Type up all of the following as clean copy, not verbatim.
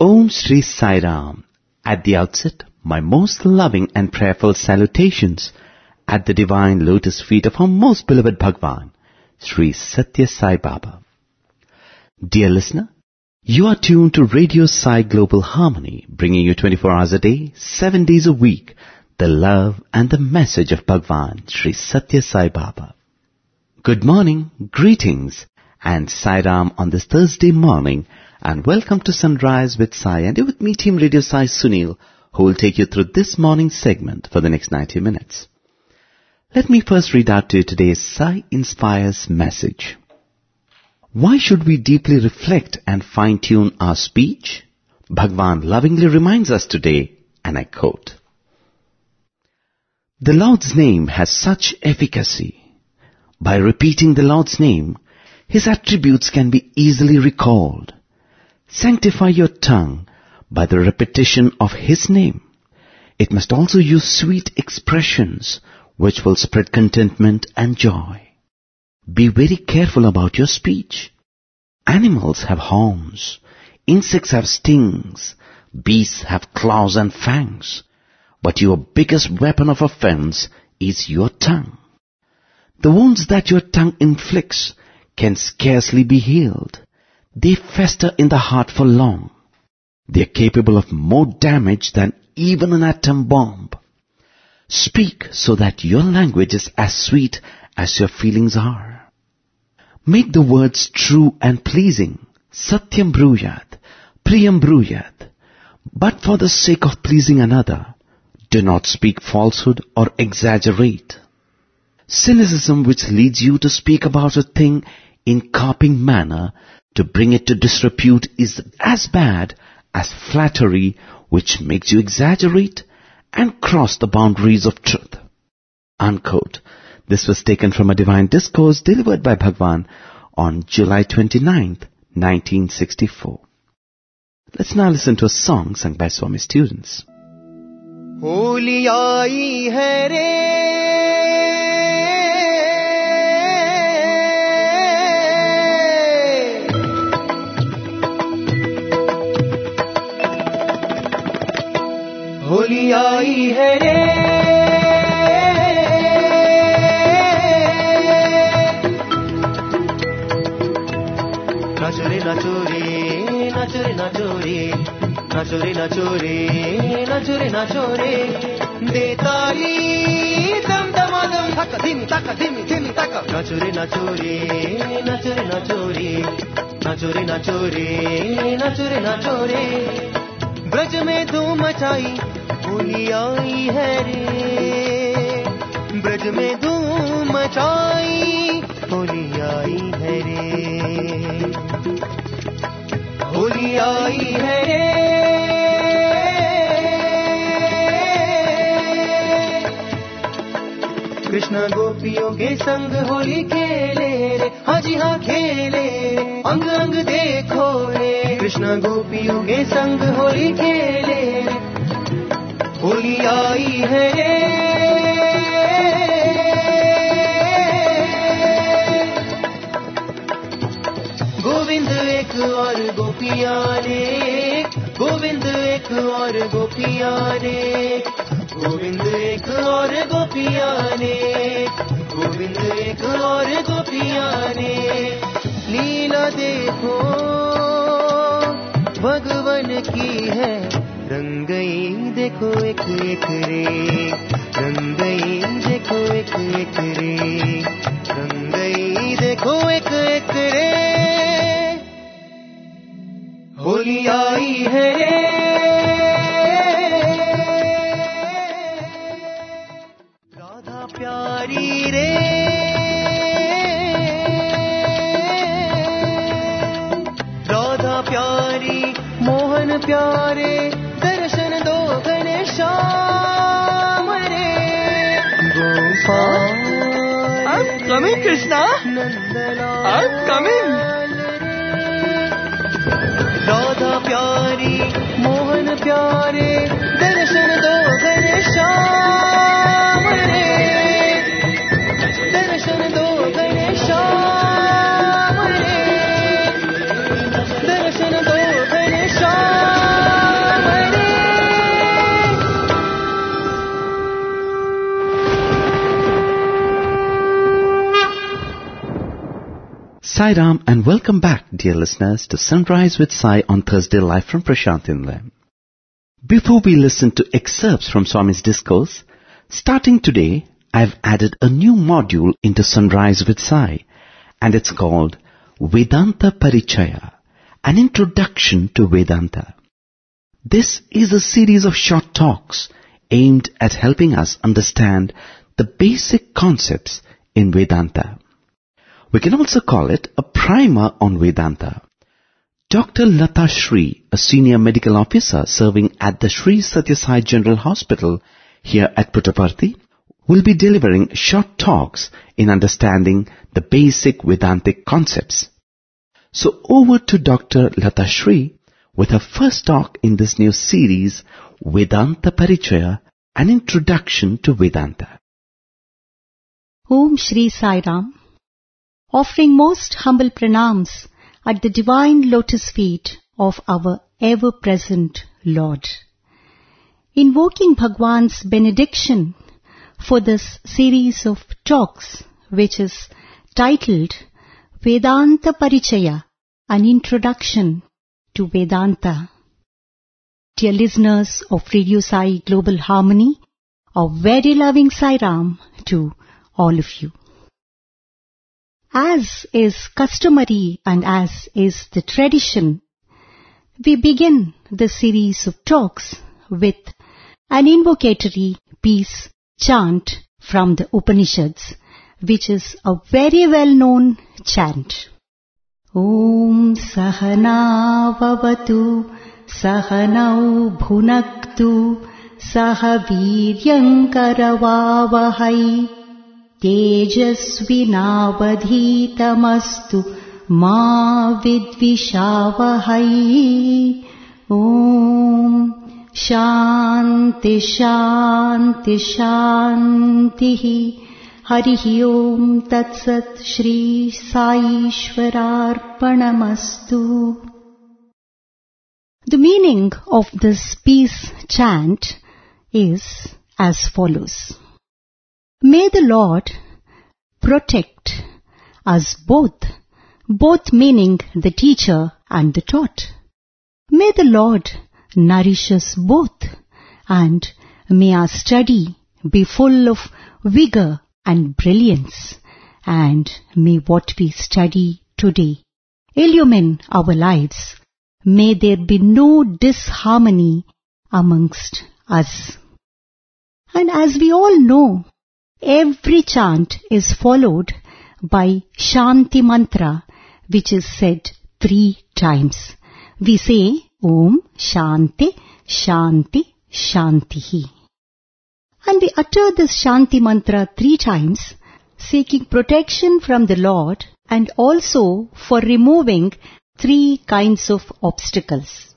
Om Shri Sai Ram. At the outset, my most loving and prayerful salutations at the divine lotus feet of our most beloved Bhagwan, Sri Satya Sai Baba. Dear listener, you are tuned to Radio Sai Global Harmony, bringing you 24 hours a day, 7 days a week, the love and the message of Bhagwan, Sri Satya Sai Baba. Good morning, greetings, and Sai Ram on this Thursday morning, and welcome to Sunrise with Sai, and you're with me, Team Radio Sai Sunil, who will take you through this morning's segment for the next 90 minutes. Let me first read out to you today's Sai Inspires message. Why should we deeply reflect and fine-tune our speech? Bhagwan lovingly reminds us today, and I quote, "The Lord's name has such efficacy. By repeating the Lord's name, His attributes can be easily recalled. Sanctify your tongue by the repetition of His name. It must also use sweet expressions which will spread contentment and joy. Be very careful about your speech. Animals have horns, insects have stings, beasts have claws and fangs, but your biggest weapon of offense is your tongue. The wounds that your tongue inflicts can scarcely be healed. They fester in the heart for long. They are capable of more damage than even an atom bomb. Speak so that your language is as sweet as your feelings are. Make the words true and pleasing. Satyam bruyat, priyam bruyat. But for the sake of pleasing another, do not speak falsehood or exaggerate. Cynicism which leads you to speak about a thing in carping manner to bring it to disrepute is as bad as flattery which makes you exaggerate and cross the boundaries of truth." Unquote. This was taken from a divine discourse delivered by Bhagwan on July 29th, 1964. Let's now listen to a song sung by Swami students. Holi aayi hai re, Holi आई है रे, नाचो रे नाचो रे, नाचो रे नाचो रे, नाचो रे नाचो रे, नाचो रे नाचो रे, दे ताली दम दमादम धक धिमी धिमी तक, नाचो रे नाचो रे, नाचो रे नाचो रे, नाचो रे नाचो रे, नाचो रे नाचो रे, ब्रज में धूम मचाई होली आई है रे, ब्रज में धूम मचाई होली आई है रे, होली आई है रे, कृष्ण गोपियों के संग होली खेले रे, हाँ जी हाँ खेले, अंग अंग देखो रे, कृष्ण गोपियों के संग होली खेले रे, होली आई है रे, गोविंद एक और गोपियाँ ने, गोविंद एक और गोपियाँ ने, गोविंद एक और गोपियाँ ने, गोविंद एक और गोपियाँ ने, लीला देखो भगवन की है, रंगई देखो एक एक रे, रंगई देखो एक एक रे, रंगई देखो एक एक रे, होली आई है रे, राधा प्यारी रे, राधा प्यारी मोहन प्यारे, दर्शन दो घनश्याम रे, Gopal I'm coming Krishna, I'm coming, Radha प्यारी मोहन प्यारे, दर्शन दो घनश्याम रे, दर्शन दो घनश्याम रे, दर्शन दो Ghanshyam Sai Ram and welcome back, dear listeners, to Sunrise with Sai on Thursday live from Prashantinlayam. Before we listen to excerpts from Swami's discourse, starting today, I've added a new module into Sunrise with Sai, and it's called Vedanta Parichaya, an introduction to Vedanta. This is a series of short talks aimed at helping us understand the basic concepts in Vedanta. We can also call it a primer on Vedanta. Dr. Lata Shri, a senior medical officer serving at the Sri Sathya Sai General Hospital here at Puttaparthi, will be delivering short talks in understanding the basic Vedantic concepts. So over to Dr. Lata Shri with her first talk in this new series, Vedanta Parichaya, an introduction to Vedanta. Om Shri Sai Ram. Offering most humble pranams at the divine lotus feet of our ever-present Lord. Invoking Bhagwan's benediction for this series of talks, which is titled Vedanta Parichaya, an introduction to Vedanta. Dear listeners of Radio Sai Global Harmony, a very loving Sai Ram to all of you. As is customary and as is the tradition, we begin the series of talks with an invocatory peace chant from the Upanishads, which is a very well-known chant. Om Sahana Vavatu Sahanau Bhunaktu Sahaviryam Karavavahai Tejasvinavadhitamastu ma vidvishavahai. Om Shanti Shanti Shanti. Harihi Om Tat Sat Shri Sai Ishwararpanamastu. The meaning of this peace chant is as follows. May the Lord protect us both meaning the teacher and the taught. May the Lord nourish us both, and may our study be full of vigor and brilliance, and may what we study today illumine our lives. May there be no disharmony amongst us. And as we all know, every chant is followed by Shanti Mantra, which is said 3 times. We say Om Shanti Shanti Shantihi. And we utter this Shanti Mantra 3 times, seeking protection from the Lord and also for removing 3 kinds of obstacles.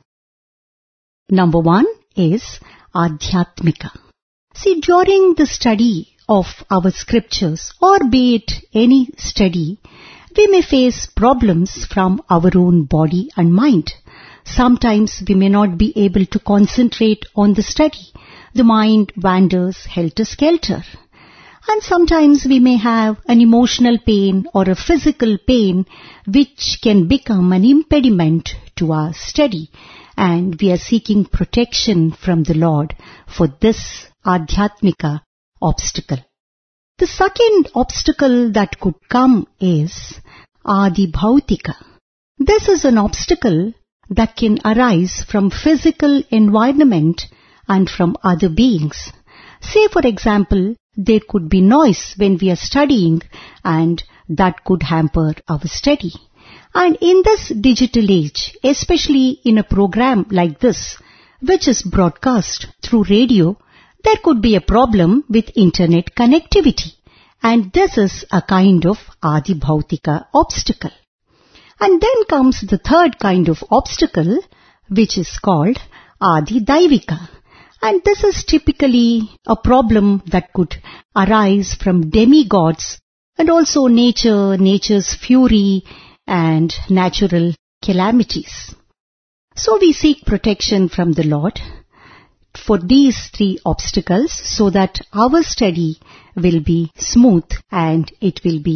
Number 1 is Adhyatmika. See, during the study of our scriptures, or be it any study, we may face problems from our own body and mind. Sometimes we may not be able to concentrate on the study. The mind wanders helter-skelter. And sometimes we may have an emotional pain or a physical pain which can become an impediment to our study. And we are seeking protection from the Lord for this Adhyatmika obstacle. The second obstacle that could come is Adi Bhautika. This is an obstacle that can arise from physical environment and from other beings. Say, for example, there could be noise when we are studying, and that could hamper our study. And in this digital age, especially in a program like this, which is broadcast through radio, there could be a problem with internet connectivity. And this is a kind of Adi Bhautika obstacle. And then comes the third kind of obstacle, which is called Adi Daivika. And this is typically a problem that could arise from demigods and also nature's fury and natural calamities. So we seek protection from the Lord for these 3 obstacles so that our study will be smooth and it will be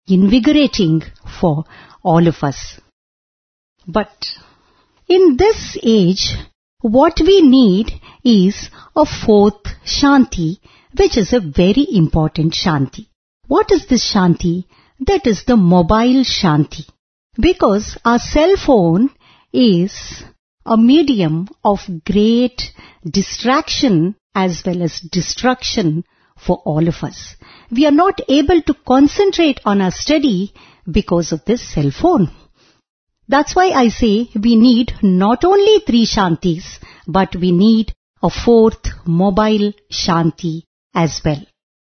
invigorating for all of us. But in this age, what we need is a fourth Shanti, which is a very important Shanti. What is this Shanti? That is the mobile Shanti. Because our cell phone is a medium of great distraction as well as destruction for all of us. We are not able to concentrate on our study because of this cell phone. That's why I say we need not only 3 Shantis, but we need a fourth mobile Shanti as well.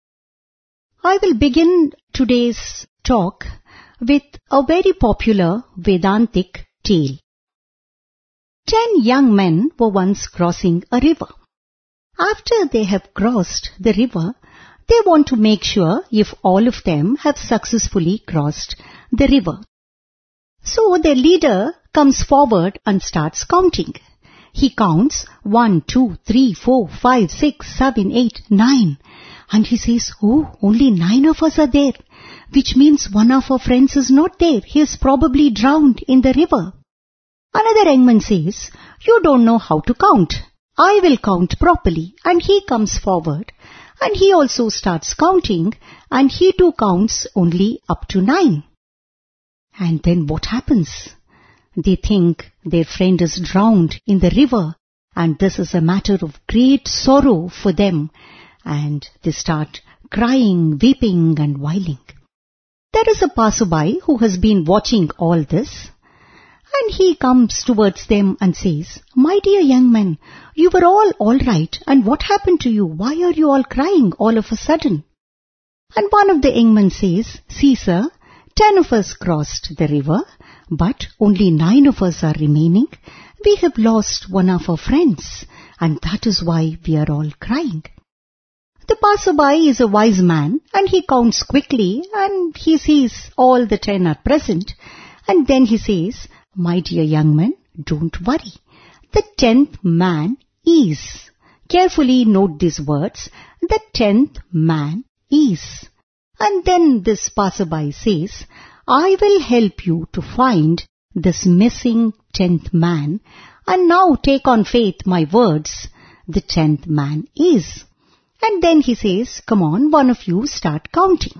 I will begin today's talk with a very popular Vedantic tale. 10 young men were once crossing a river. After they have crossed the river, they want to make sure if all of them have successfully crossed the river. So their leader comes forward and starts counting. He counts 1, 2, 3, 4, 5, 6, 7, 8, 9. And he says, oh, only 9 of us are there, which means one of our friends is not there. He is probably drowned in the river. Another young man says, you don't know how to count. I will count properly. And he comes forward and he also starts counting, and he too counts only up to 9. And then what happens? They think their friend is drowned in the river, and this is a matter of great sorrow for them, and they start crying, weeping and wailing. There is a passerby who has been watching all this, and he comes towards them and says, my dear young men, you were all right, and what happened to you? Why are you all crying all of a sudden? And one of the young men says, see sir, 10 of us crossed the river, but only 9 of us are remaining. We have lost one of our friends, and that is why we are all crying. The passerby is a wise man, and he counts quickly, and he sees all the 10 are present, and then he says, my dear young man, don't worry. The 10th man is. Carefully note these words. The 10th man is. And then this passerby says, I will help you to find this missing 10th man, and now take on faith my words. The 10th man is. And then he says, come on, one of you start counting.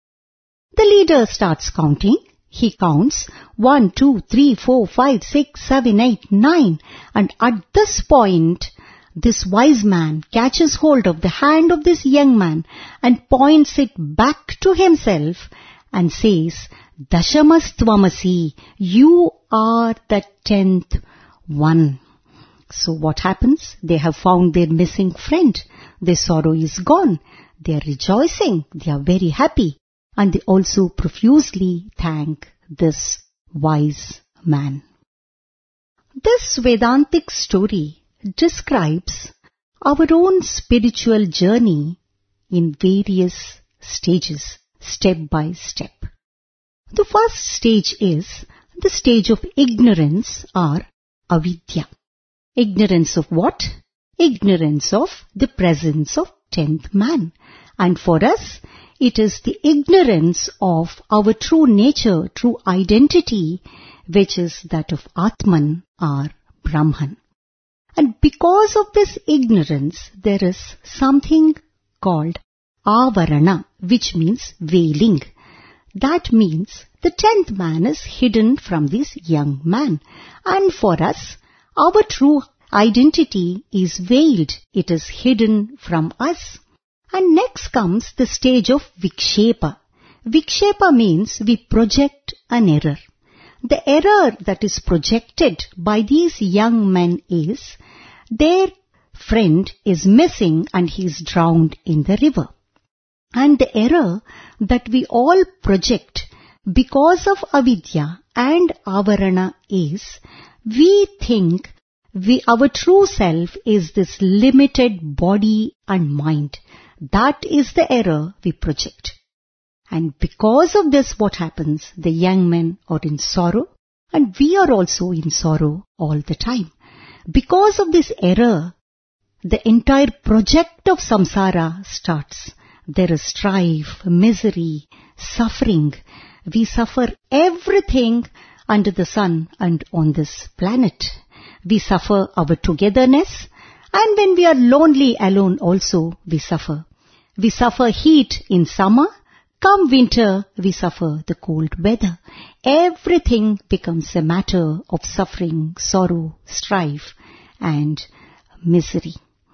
The leader starts counting. He counts 1, 2, 3, 4, 5, 6, 7, 8, 9. And at this point, this wise man catches hold of the hand of this young man and points it back to himself and says, Dashamastvamasi, you are the 10th one. So what happens? They have found their missing friend. Their sorrow is gone. They are rejoicing. They are very happy. And they also profusely thank this wise man. This Vedantic story describes our own spiritual journey in various stages, step by step. The first stage is the stage of ignorance or avidya. Ignorance of what? Ignorance of the presence of 10th man. And for us, it is the ignorance of our true nature, true identity, which is that of Atman or Brahman. And because of this ignorance, there is something called avarana, which means veiling. That means the 10th man is hidden from this young man. And for us, our true identity is veiled. It is hidden from us. And next comes the stage of vikshepa. Vikshepa means we project an error. The error that is projected by these young men is their friend is missing and he is drowned in the river. And the error that we all project because of avidya and avarana is we think our true self is this limited body and mind. That is the error we project. And because of this, what happens? The young men are in sorrow, and we are also in sorrow all the time. Because of this error, the entire project of samsara starts. There is strife, misery, suffering, We suffer everything under the sun and on this planet. We suffer our togetherness, and when we are lonely alone also we suffer. We suffer heat in summer. Come winter, we suffer the cold weather. Everything becomes a matter of suffering, sorrow, strife, and misery.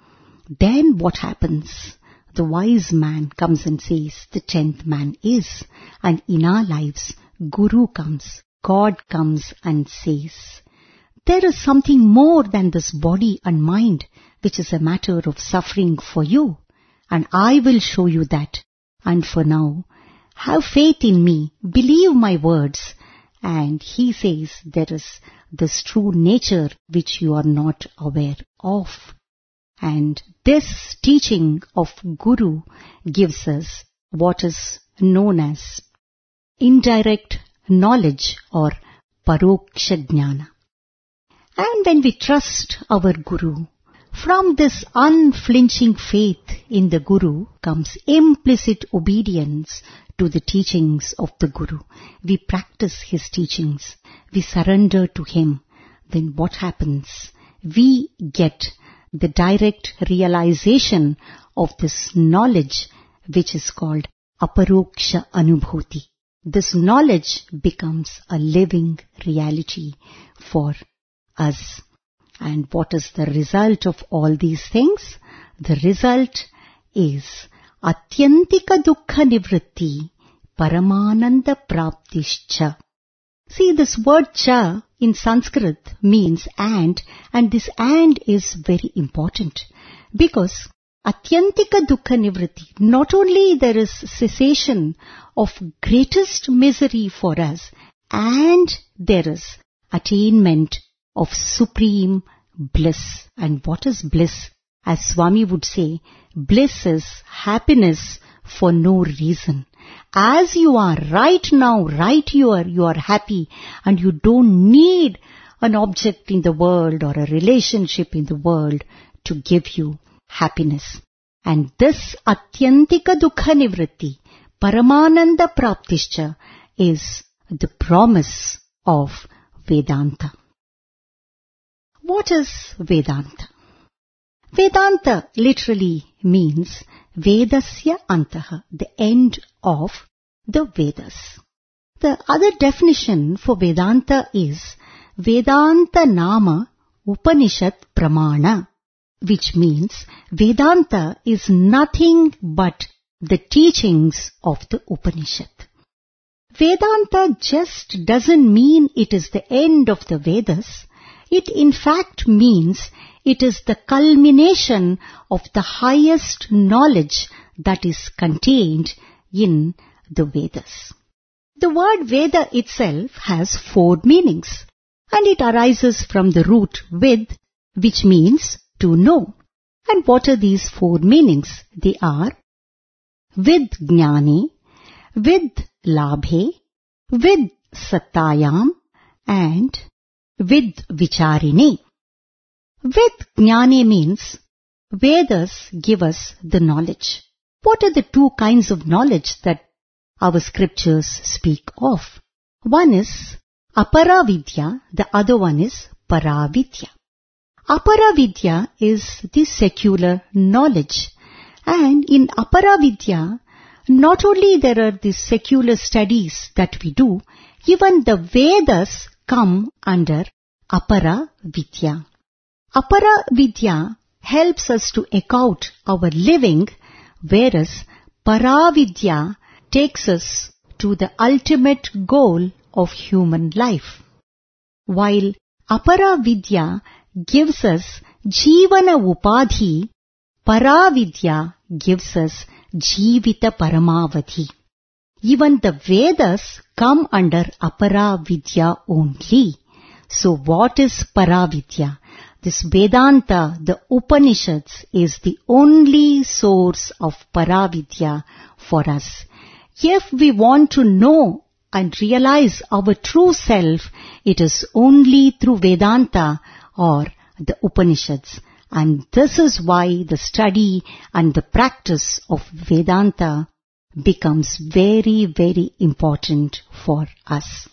Then what happens? The wise man comes and says, the 10th man is. And in our lives, Guru comes, God comes and says, there is something more than this body and mind, which is a matter of suffering for you. And I will show you that. And for now, have faith in me, believe my words. And he says there is this true nature which you are not aware of. And this teaching of Guru gives us what is known as indirect knowledge or paroksha jnana. And when we trust our Guru, from this unflinching faith in the Guru comes implicit obedience to the teachings of the Guru. We practice his teachings. We surrender to him. Then what happens? We get the direct realization of this knowledge which is called aparoksha anubhuti. This knowledge becomes a living reality for us. And what is the result of all these things? The result is atyantika dukkha nivritti paramananda praptischa. See, this word cha in Sanskrit means and this and is very important because atyantika dukkha nivritti, not only there is cessation of greatest misery for us, and there is attainment of supreme bliss. And what is bliss? As Swami would say, bliss is happiness for no reason. As you are right now, right here, you are happy and you don't need an object in the world or a relationship in the world to give you happiness. And this atyantika dukkha nivritti, paramananda praptischa, is the promise of Vedanta. What is Vedanta? Vedanta literally means Vedasya Antaha, the end of the Vedas. The other definition for Vedanta is Vedanta Nama Upanishad Pramana, which means Vedanta is nothing but the teachings of the Upanishad. Vedanta just doesn't mean it is the end of the Vedas. It in fact means it is the culmination of the highest knowledge that is contained in the Vedas. The word Veda itself has 4 meanings, and it arises from the root vid, which means to know. And what are these 4 meanings? They are vid jnani, vid labhe, vid sattayam, and vid vicharine. Vid jnani means Vedas give us the knowledge. What are the 2 kinds of knowledge that our scriptures speak of? One is aparavidya, the other one is paravidya. Aparavidya is the secular knowledge, and in aparavidya not only there are the secular studies that we do, even the Vedas come under aparavidya. Aparavidya helps us to account our living, whereas paravidya takes us to the ultimate goal of human life. While aparavidya gives us jivana upadhi, paravidya gives us jivita paramavadhi. Even the Vedas come under aparavidya only. So what is paravidya? This Vedanta, the Upanishads, is the only source of paravidya for us. If we want to know and realize our true self, it is only through Vedanta or the Upanishads. And this is why the study and the practice of Vedanta becomes very, very important for us.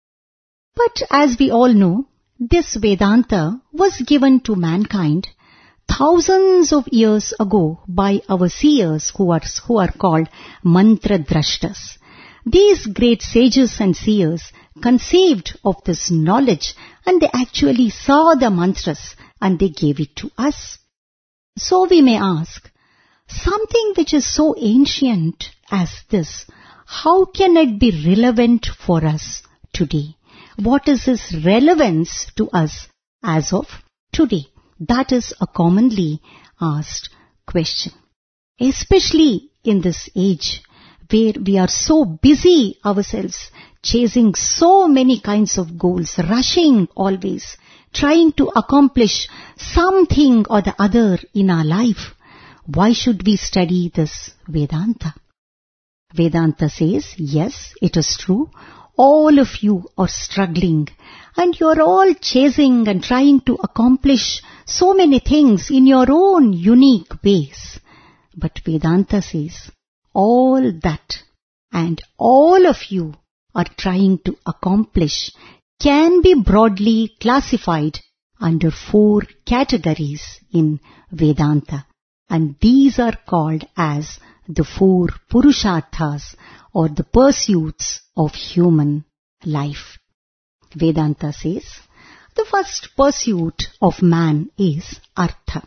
But as we all know, this Vedanta was given to mankind thousands of years ago by our seers who are called mantra drashtas. These great sages and seers conceived of this knowledge, and they actually saw the mantras and they gave it to us. So we may ask, something which is so ancient as this, how can it be relevant for us today? What is its relevance to us as of today? That is a commonly asked question. Especially in this age where we are so busy ourselves, chasing so many kinds of goals, rushing always, trying to accomplish something or the other in our life. Why should we study this Vedanta? Vedanta says, yes, it is true. All of you are struggling and you are all chasing and trying to accomplish so many things in your own unique ways. But Vedanta says, all that and all of you are trying to accomplish can be broadly classified under 4 categories in Vedanta. And these are called as the 4 Purusharthas, or the pursuits of human life. Vedanta says, the first pursuit of man is Artha.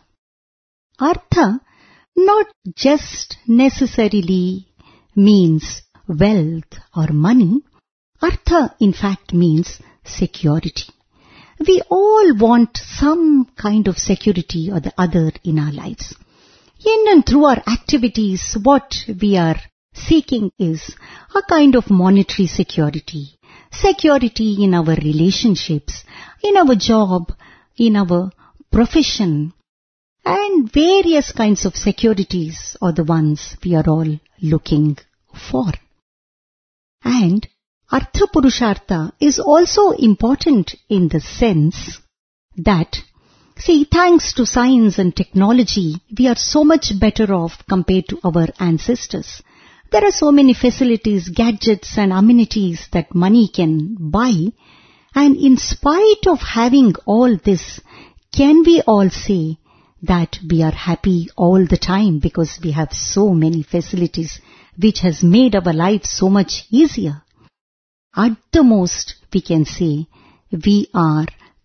Artha not just necessarily means wealth or money. Artha in fact means security. We all want some kind of security or the other in our lives. In and through our activities, what we are seeking is a kind of monetary security, security in our relationships, in our job, in our profession, and various kinds of securities are the ones we are all looking for. And Artha Purushartha is also important in the sense that, see, thanks to science and technology, we are so much better off compared to our ancestors. There are so many facilities, gadgets and amenities that money can buy. And in spite of having all this, can we all say that we are happy all the time because we have so many facilities which has made our lives so much easier? At the most, we can say we are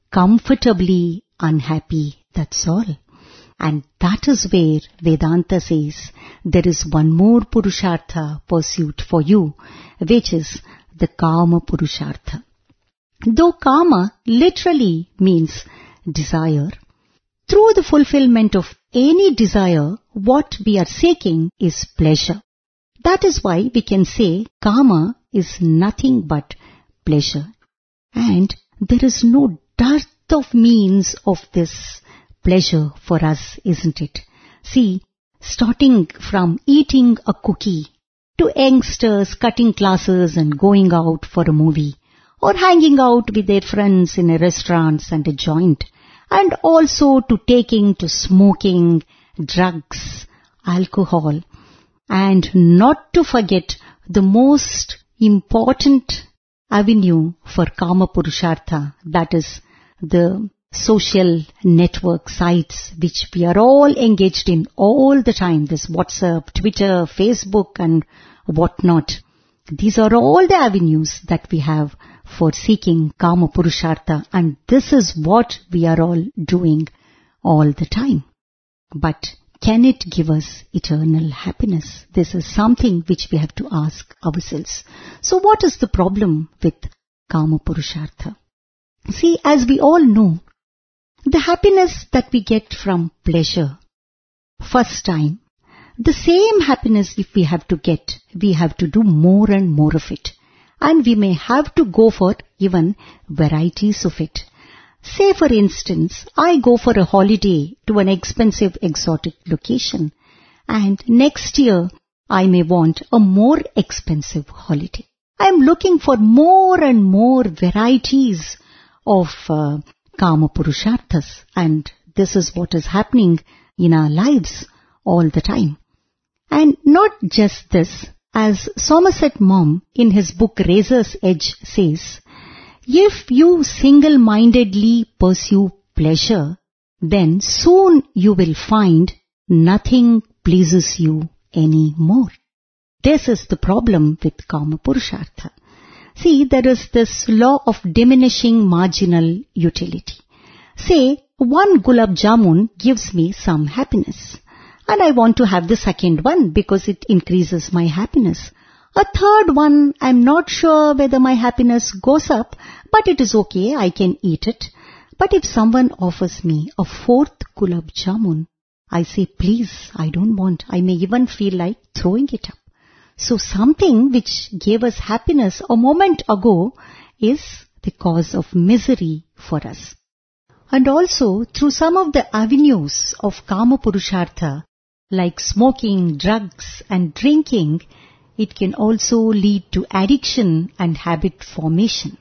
comfortably unhappy, that's all. And that is where Vedanta says there is one more Purushartha pursuit for you, which is the Kama Purushartha. Though Kama literally means desire, through the fulfillment of any desire, what we are seeking is pleasure. That is why we can say Kama is nothing but pleasure. And there is no dearth of means of this pleasure for us, isn't it? See, starting from eating a cookie to youngsters cutting classes and going out for a movie, or hanging out with their friends in a restaurant and a joint, and also to taking to smoking, drugs, alcohol, and not to forget the most important avenue for Kama Purushartha, that is the social network sites which we are all engaged in all the time, this WhatsApp, Twitter, Facebook and whatnot. These are all the avenues that we have for seeking Kama Purushartha, and this is what we are all doing all the time. But can it give us eternal happiness? This is something which we have to ask ourselves. So what is the problem with Kama Purushartha? See, as we all know, the happiness that we get from pleasure, first time, the same happiness if we have to get, we have to do more and more of it. And we may have to go for even varieties of it. Say for instance, I go for a holiday to an expensive exotic location, and next year I may want a more expensive holiday. I am looking for more and more varieties of Kama Purusharthas, and this is what is happening in our lives all the time. And not just this, As Somerset Maugham in his book Razor's Edge says, if you single-mindedly pursue pleasure, then soon you will find nothing pleases you any more. This is the problem with Kama Purushartha. See, there is this law of diminishing marginal utility. Say, one gulab jamun gives me some happiness, and I want to have the second one because it increases my happiness. A third one, I'm not sure whether my happiness goes up, but it is okay, I can eat it. But if someone offers me a fourth gulab jamun, I say, please, I don't want. I may even feel like throwing it up. So something which gave us happiness a moment ago is the cause of misery for us. And also, through some of the avenues of Kama Purushartha, like smoking, drugs and drinking, it can also lead to addiction and habit formation.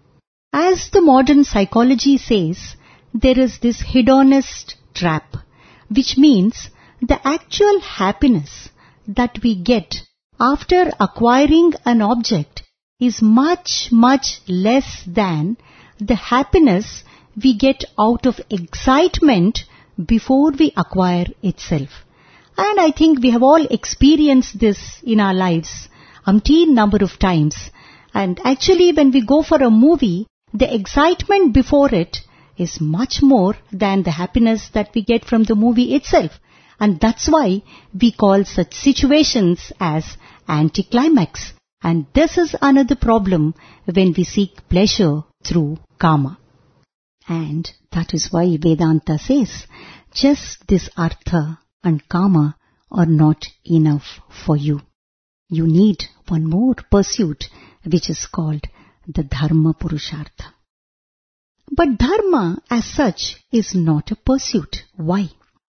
As the modern psychology says, there is this hedonist trap, which means the actual happiness that we get after acquiring an object is much, much less than the happiness we get out of excitement before we acquire itself. And I think we have all experienced this in our lives umpteen number of times. And actually when we go for a movie, the excitement before it is much more than the happiness that we get from the movie itself. And that's why we call such situations as anticlimax. And this is another problem when we seek pleasure through karma. And that is why Vedanta says, just this artha and karma are not enough for you. You need one more pursuit, which is called the dharma purushartha. But dharma as such is not a pursuit. Why?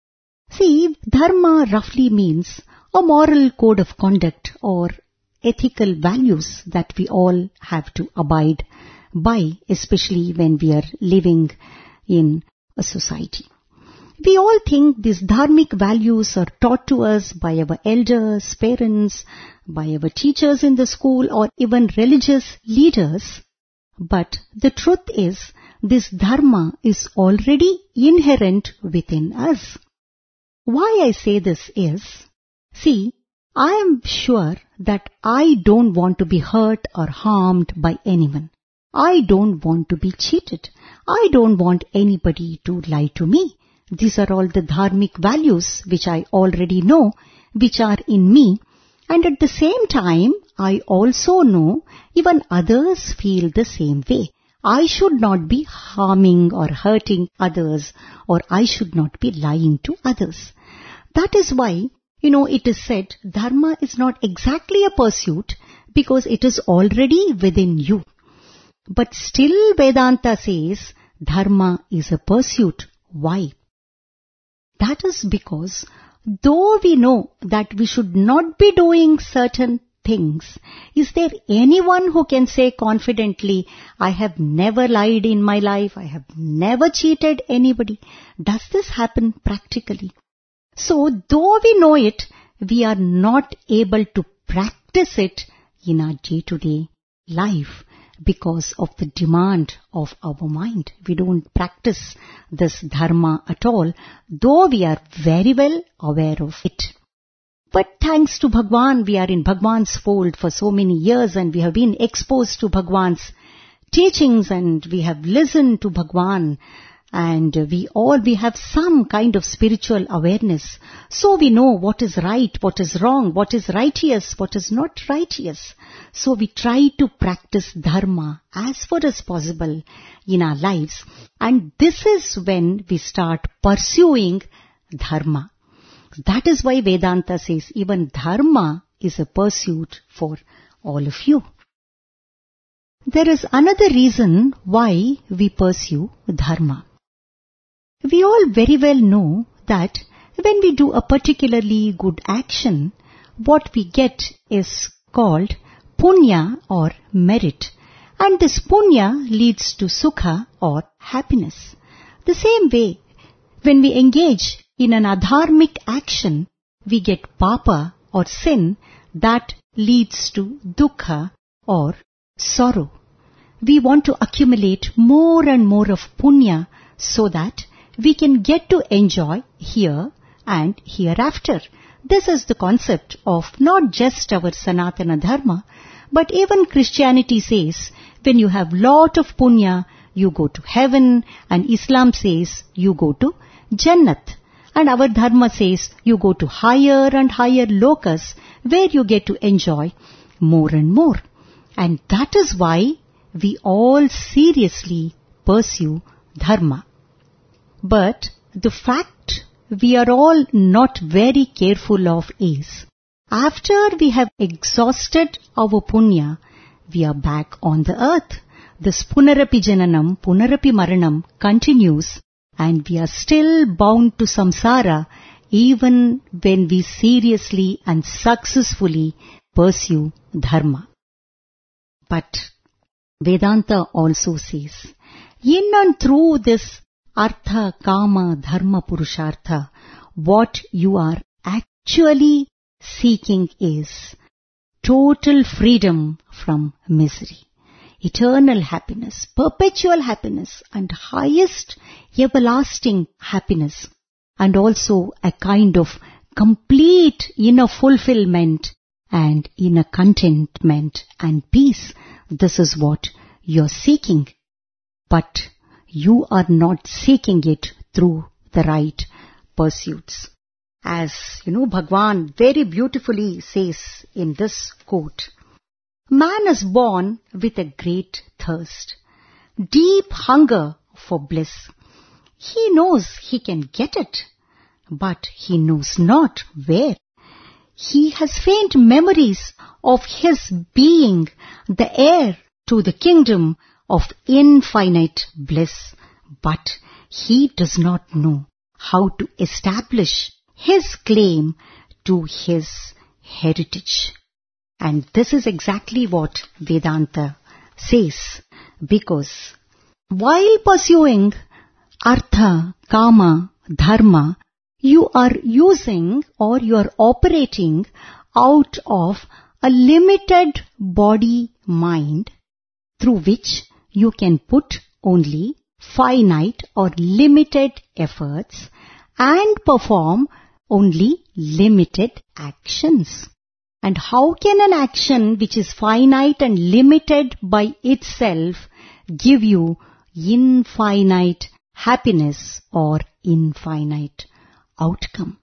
See, dharma roughly means a moral code of conduct or ethical values that we all have to abide by, especially when we are living in a society. We all think these dharmic values are taught to us by our elders, parents, by our teachers in the school or even religious leaders. But the truth is, this dharma is already inherent within us. Why I say this is, see, I am sure that I don't want to be hurt or harmed by anyone. I don't want to be cheated. I don't want anybody to lie to me. These are all the dharmic values which I already know, which are in me. And at the same time, I also know even others feel the same way. I should not be harming or hurting others, or I should not be lying to others. That is why, it is said dharma is not exactly a pursuit because it is already within you. But still Vedanta says dharma is a pursuit. Why? That is because though we know that we should not be doing certain things, is there anyone who can say confidently, I have never lied in my life, I have never cheated anybody? Does this happen practically? So though we know it, we are not able to practice it in our day-to-day life because of the demand of our mind. We don't practice this dharma at all, though we are very well aware of it. But thanks to Bhagwan, we are in Bhagwan's fold for so many years and we have been exposed to Bhagwan's teachings and we have listened to Bhagwan and we have some kind of spiritual awareness. So we know what is right, what is wrong, what is righteous, what is not righteous. So we try to practice dharma as far as possible in our lives. And this is when we start pursuing dharma. That is why Vedanta says even dharma is a pursuit for all of you. There is another reason why we pursue dharma. We all very well know that when we do a particularly good action, what we get is called punya or merit. And this punya leads to sukha or happiness. The same way, when we engage in an adharmic action, we get papa or sin that leads to dukkha or sorrow. We want to accumulate more and more of punya so that we can get to enjoy here and hereafter. This is the concept of not just our Sanatana Dharma, but even Christianity says when you have lot of punya, you go to heaven, and Islam says you go to Jannat. And our Dharma says you go to higher and higher lokas where you get to enjoy more and more. And that is why we all seriously pursue Dharma. But the fact we are all not very careful of is, after we have exhausted our punya, we are back on the earth. This punarapi jananam, punarapi maranam continues, and we are still bound to samsara even when we seriously and successfully pursue dharma. But Vedanta also says, in and through this artha, kama, dharma, purushartha, what you are actually seeking is total freedom from misery, eternal happiness, perpetual happiness, and highest everlasting happiness, and also a kind of complete inner fulfillment and inner contentment and peace. This is what you're seeking. But you are not seeking it through the right pursuits. As Bhagwan very beautifully says in this quote, man is born with a great thirst, deep hunger for bliss. He knows he can get it, but he knows not where. He has faint memories of his being the heir to the kingdom of infinite bliss, but he does not know how to establish his claim to his heritage. And this is exactly what Vedanta says, because while pursuing artha, kama, dharma, you are using or you are operating out of a limited body mind through which you can put only finite or limited efforts and perform only limited actions. And how can an action which is finite and limited by itself give you infinite happiness or infinite outcome?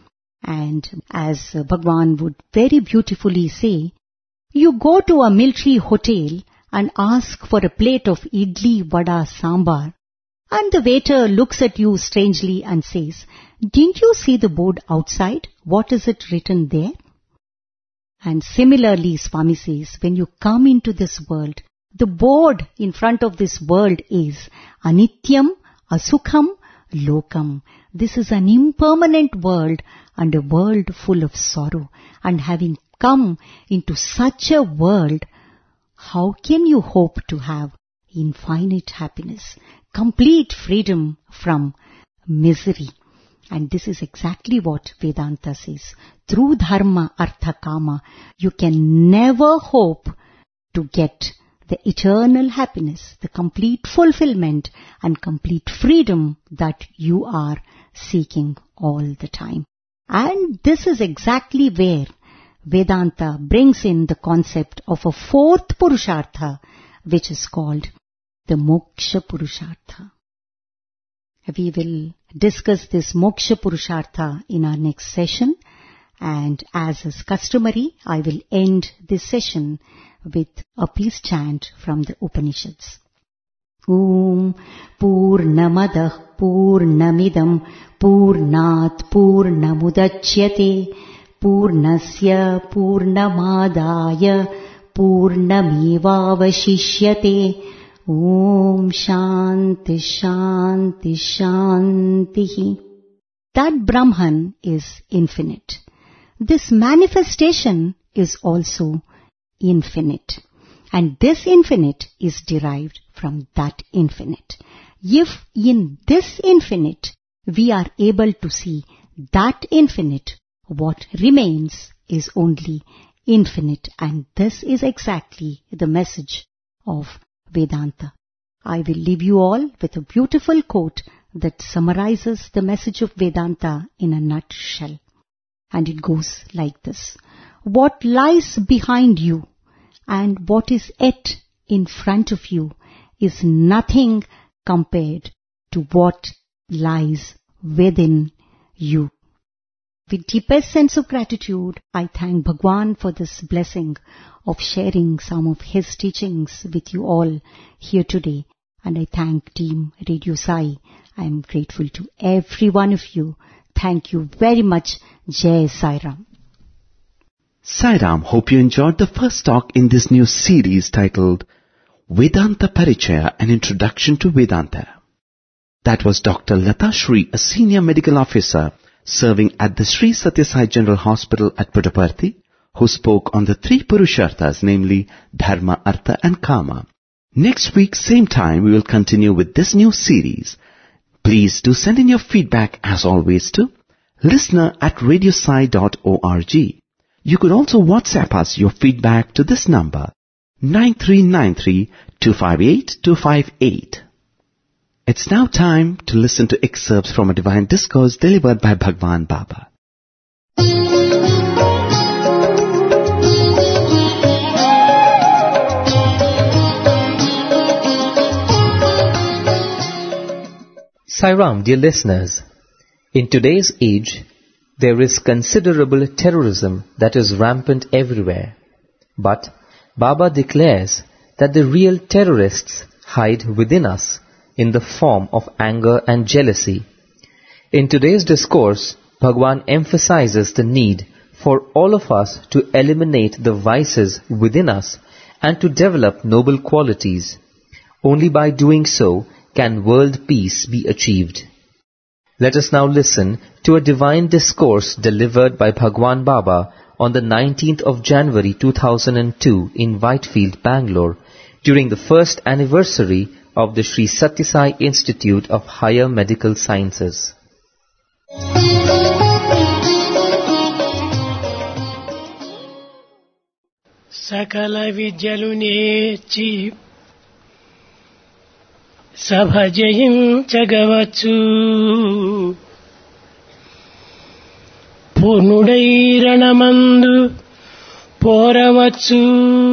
And as Bhagwan would very beautifully say, you go to a military hotel and ask for a plate of idli, vada, sambar, and the waiter looks at you strangely and says, didn't you see the board outside? What is it written there? And similarly, Swami says, when you come into this world, the board in front of this world is Anityam, Asukham, Lokam. This is an impermanent world and a world full of sorrow. And having come into such a world, how can you hope to have infinite happiness, complete freedom from misery? And this is exactly what Vedanta says. Through dharma, artha, kama, you can never hope to get the eternal happiness, the complete fulfillment and complete freedom that you are seeking all the time. And this is exactly where Vedanta brings in the concept of a fourth purushartha, which is called the moksha purushartha. We will discuss this moksha purushartha in our next session, and as is customary, I will end this session with a peace chant from the Upanishads. Om Purnamadah Purnamidam Purnat Purnamudachyate Purnasya Purnamadaya Purnamevavashishyate. Om Shanti Shanti Shanti. That Brahman is infinite. This manifestation is also infinite. And this infinite is derived from that infinite. If in this infinite we are able to see that infinite, what remains is only infinite. And this is exactly the message of Vedanta. I will leave you all with a beautiful quote that summarizes the message of Vedanta in a nutshell. And it goes like this. What lies behind you and what is yet in front of you is nothing compared to what lies within you. With deepest sense of gratitude, I thank Bhagwan for this blessing of sharing some of his teachings with you all here today. And I thank Team Radio Sai. I am grateful to every one of you. Thank you very much. Jai Sai Ram. Sai Ram, hope you enjoyed the first talk in this new series titled Vedanta Parichaya, an Introduction to Vedanta. That was Dr. Lata Shri, a senior medical officer serving at the Sri Sathya Sai General Hospital at Puttaparthi, who spoke on the three Purusharthas, namely Dharma, Artha and Kama. Next week, same time, we will continue with this new series. Please do send in your feedback as always to listener@radiosai.org. You could also WhatsApp us your feedback to this number 9393-258-258. It's now time to listen to excerpts from a divine discourse delivered by Bhagwan Baba. Sai Ram, dear listeners, in today's age, there is considerable terrorism that is rampant everywhere. But Baba declares that the real terrorists hide within us in the form of anger and jealousy. In today's discourse, Bhagwan emphasizes the need for all of us to eliminate the vices within us and to develop noble qualities. Only by doing so can world peace be achieved. Let us now listen to a divine discourse delivered by Bhagwan Baba on the 19th of January 2002 in Whitefield, Bangalore, during the first anniversary of the Sri Sathya Sai Institute of Higher Medical Sciences. Sakala vidyelu nechi సభజయించగవచ్చు పూర్ణుడై రణమందు పోరవచ్చు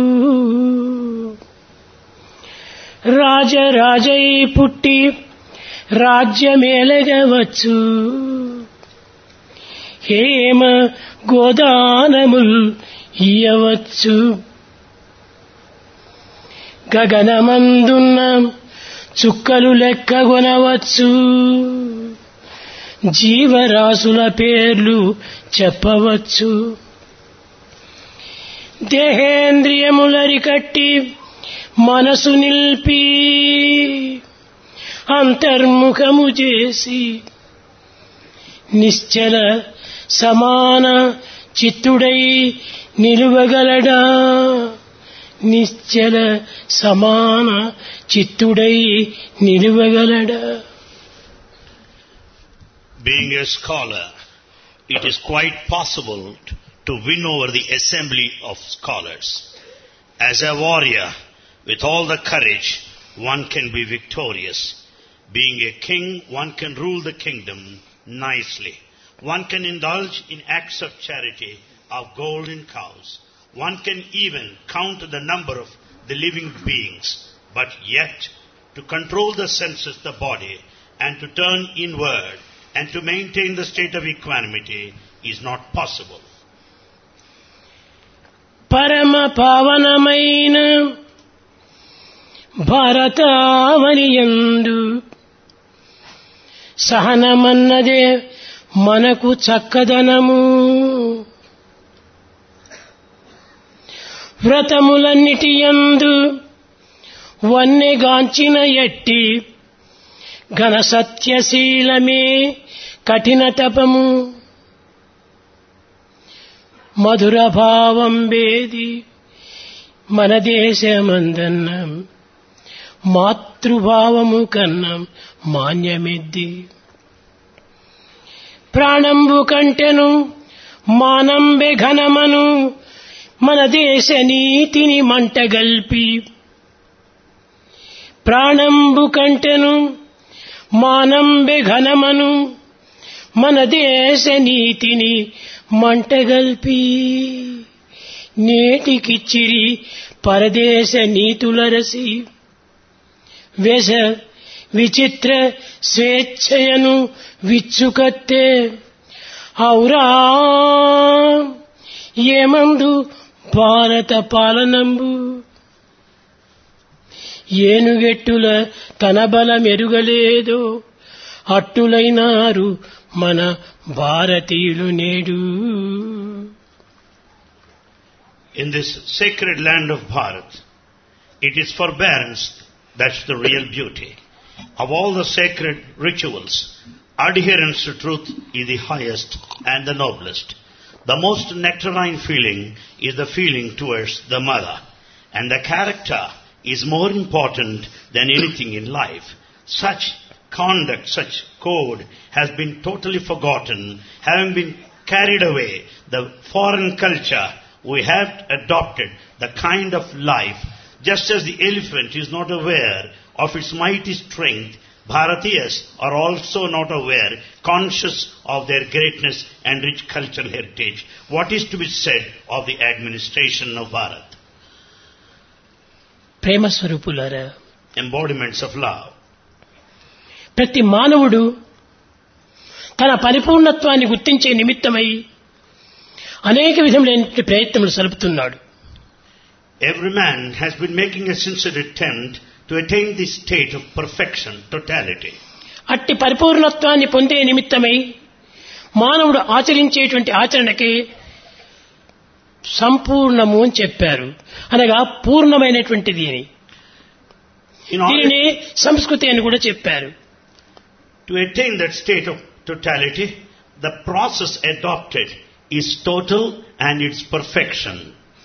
రాజరాజై పుట్టి రాజ్యమేలగవచ్చు హేమ గోదానముల్ ఇయ్యవచ్చు గగనమందున్న చుక్కలు లెక్కగొనవచ్చు జీవరాశుల పేర్లు చెప్పవచ్చు దేహేంద్రియములరికట్టి మనసు నిల్పి అంతర్ముఖము చేసి నిశ్చల సమాన చిత్తుడై నిలువగలడా నిశ్చల సమాన చిత్తుడై నిలువగలడా. Being a scholar, it is quite possible to win over the assembly of scholars. As a warrior, with all the courage, one can be victorious. Being a king, one can rule the kingdom nicely. One can indulge in acts of charity of golden cows. One can even count the number of the living beings, but yet to control the senses, the body, and to turn inward and to maintain the state of equanimity is not possible. Parama pavanamaina bharatavaniyandu sahanamannade manaku chakkadanamu వ్రతములన్నిటియందు వన్నెగాంచిన ఎట్టి ఘన సత్యశీలమే కఠిన తపము మధుర భావం వేది మన దేశమందన్నం మాతృభావము కన్నం మాన్యమిద్ది ప్రాణంబు కంటెను మానంబె ఘనమను మన దేశ నీతిని మంటగల్పి ప్రాణంబు కంటెను మానంబె ఘనమను మన దేశ నీతిని మంటగల్పి నేటికిచ్చిరి పరదేశ నీతులరసి వేష విచిత్ర స్వేచ్ఛయను విచ్చుకత్తే ఔరా ఏమందు భారత పాలనంబు ఏనుగెట్టుల తన బలమెరుగలేదో అట్టులైనారు మన భారతీయులు నేడు. In this sacred land of Bharat, it is forbearance that's the real beauty. Of all the sacred rituals, adherence to truth is the highest and the noblest. The most nectarine feeling is the feeling towards the mother, and the character is more important than anything in life. Such conduct, such code has been totally forgotten, having been carried away. The foreign culture, we have adopted the kind of life. Just as the elephant is not aware of its mighty strength, Bharatiyas are also not aware, conscious of their greatness and rich cultural heritage. What is to be said of the administration of Bharat? ప్రేమ స్వరూపులారా, Embodiments of love. ప్రతి మానవుడు తన పరిపూర్ణత్వాన్ని గుర్తించే నిమిత్తమై అనేక విధములైన ప్రయత్నములు సలుపుతున్నాడు. Every man has been making a sincere attempt to attain this state of perfection, totality. అట్టి పరిపూర్ణత్వాన్ని పొందే నిమిత్తమై మానవుడు ఆచరించేటువంటి ఆచరణకి సంపూర్ణము అని చెప్పారు, అనగా పూర్ణమైనటువంటిది అని. దీనిని సంస్కృతి అని కూడా చెప్పారు. To attain that state of totality, the process adopted is total and its perfection.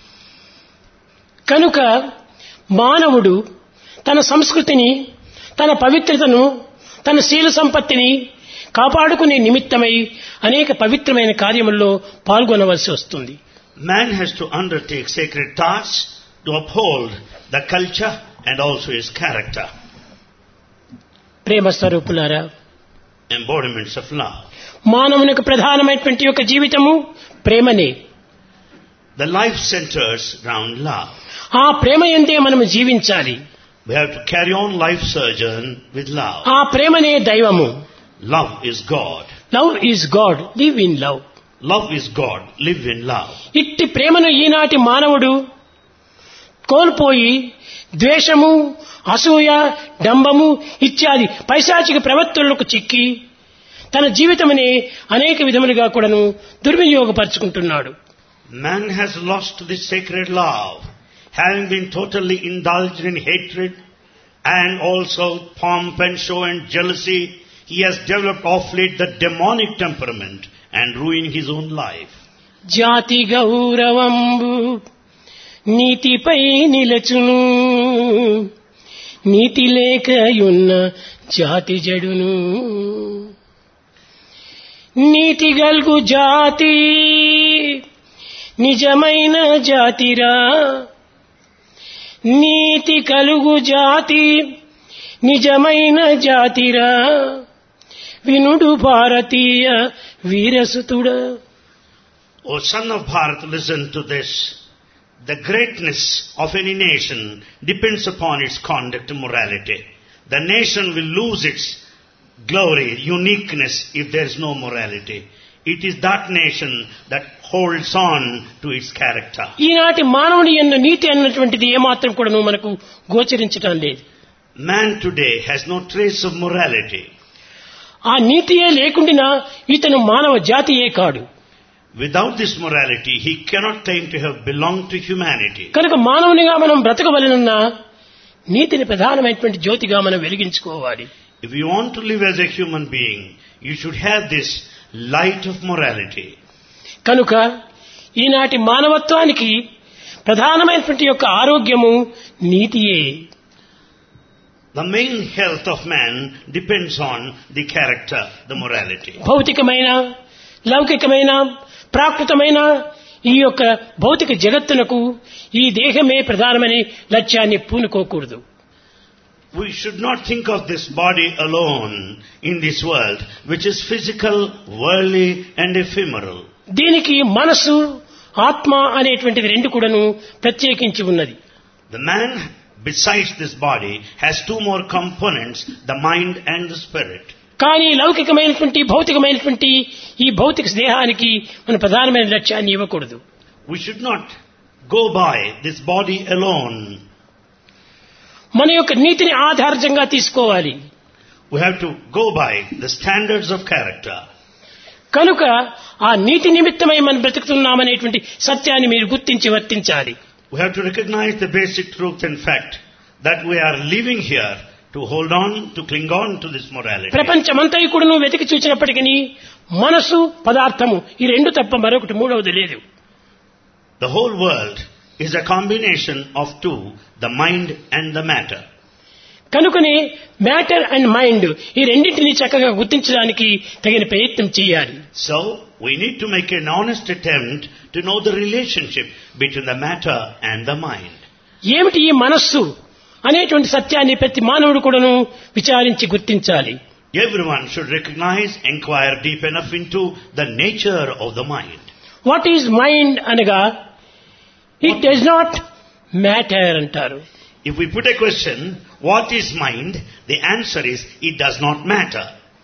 కనుక మానవుడు తన సంస్కృతిని, తన పవిత్రతను, తన శీల సంపత్తిని కాపాడుకునే నిమిత్తమై అనేక పవిత్రమైన కార్యముల్లో పాల్గొనవలసి వస్తుంది. Man has to undertake sacred tasks to uphold the culture and also his character. ప్రేమ స్వరూపులారా, Embodiments of love. మానవునికి ప్రధానమైనటువంటి యొక్క జీవితము ప్రేమనే. The life centers around love. ఆ ప్రేమ యందే మనము జీవించాలి. We have to carry on life sojourn with love. ఆ ప్రేమనే దైవము. Love is God. Love is God, live in love. Love is God, live in love. ఇట్టి ప్రేమను ఈనాటి మానవుడు కోల్పోయి ద్వేషము, అసూయ, డంబము ఇత్యాది పైశాచిక ప్రవర్తనలకు చిక్కి తన జీవితమునే అనేక విధములుగా కూడాను దుర్వినియోగపరుచుకుంటున్నాడు. Man has lost this sacred love, having been totally indulged in hatred and also pomp and show and jealousy. He has developed of late the demonic temperament and ruined his own life. జాతి గౌరవంబు నీతిపై నిలచును, నీతి లేకయున్న జాతి జడును. నీతి గల్గు జాతి నిజమైన జాతిరా, నీతి కలుగు జాతి నిజమైన జాతిరా, వినుడు భారతీయ వీరసుతుడా. O son of Bharat, listen to this. The greatness of any nation depends upon its conduct and morality. The nation will lose its glory, uniqueness if there is no morality. It is that nation that holds on to its character. ఈనాటి మానవుని యందు నీతి అన్నటువంటిది ఏమాత్రం కూడా మనకు గోచరించటం లేదు. Man today has no trace of morality. ఆ నీతియే లేకుండా ఇతను మానవ జాతియే కాడు. Without this morality, he cannot claim to have belonged to humanity. కనుక మానవునిగా మనం బ్రతకవలెనన్నా నీతిని ప్రధానమైనటువంటి జ్యోతిగా మనం వెలిగించుకోవాలి. If you want to live as a human being, you should have this light of morality. కనుక ఈనాటి మానవత్వానికి ప్రధానమైనటువంటి యొక్క ఆరోగ్యము నీతియే. The main health of man depends on the character, the morality. భౌతికమైన, లౌకికమైన, ప్రాకృతమైన ఈ యొక్క భౌతిక జగత్తునకు ఈ దేహమే ప్రధానమనే లక్ష్యాన్ని పూనుకోకూడదు. We should not think of this body alone in this world, which is physical, worldly and ephemeral. దీనికి మనసు, ఆత్మ అనేటువంటివి రెండు కూడాను ప్రత్యేకించి ఉన్నది. The man, besides this body, has two more components, the mind and the spirit. కానీ లౌకికమైనటువంటి భౌతికమైనటువంటి ఈ భౌతిక దేహానికి మన ప్రధానమైన లక్ష్యాన్ని ఇవ్వకూడదు. We should not go by this body alone. మన యొక్క నీతిని ఆధారంగా తీసుకోవాలి. We have to go by the standards of character. కనుక ఆ నీతి నిమిత్తమై మనం బ్రతుకుతున్నామనేటువంటి సత్యాన్ని మీరు గుర్తించి వర్తించాలి. We have to recognize the basic truth and fact that we are living here to hold on, to cling on to this morality. ప్రపంచమంతా కూడాను వెతికి చూసినప్పటికీ మనసు, పదార్థము ఈ రెండు తప్ప మరొకటి మూడవది లేదు. The whole world is a combination of two, the mind and the matter. కనుకనే మ్యాటర్ అండ్ మైండ్ ఈ రెండింటినీ చక్కగా గుర్తించడానికి తగిన ప్రయత్నం చేయాలి. So, we need to make an honest attempt to know the relationship between the matter and the mind. ఏమిటి ఈ మనస్సు అనేటువంటి సత్యాన్ని ప్రతి మానవుడు కూడాను విచారించి గుర్తించాలి. Everyone should recognize, inquire deep enough into the nature of the mind. What is mind అనగా ఇట్ డస్ నాట్ మ్యాటర్ అంటారు. If we put a question, what is mind? The answer is, it does not matter.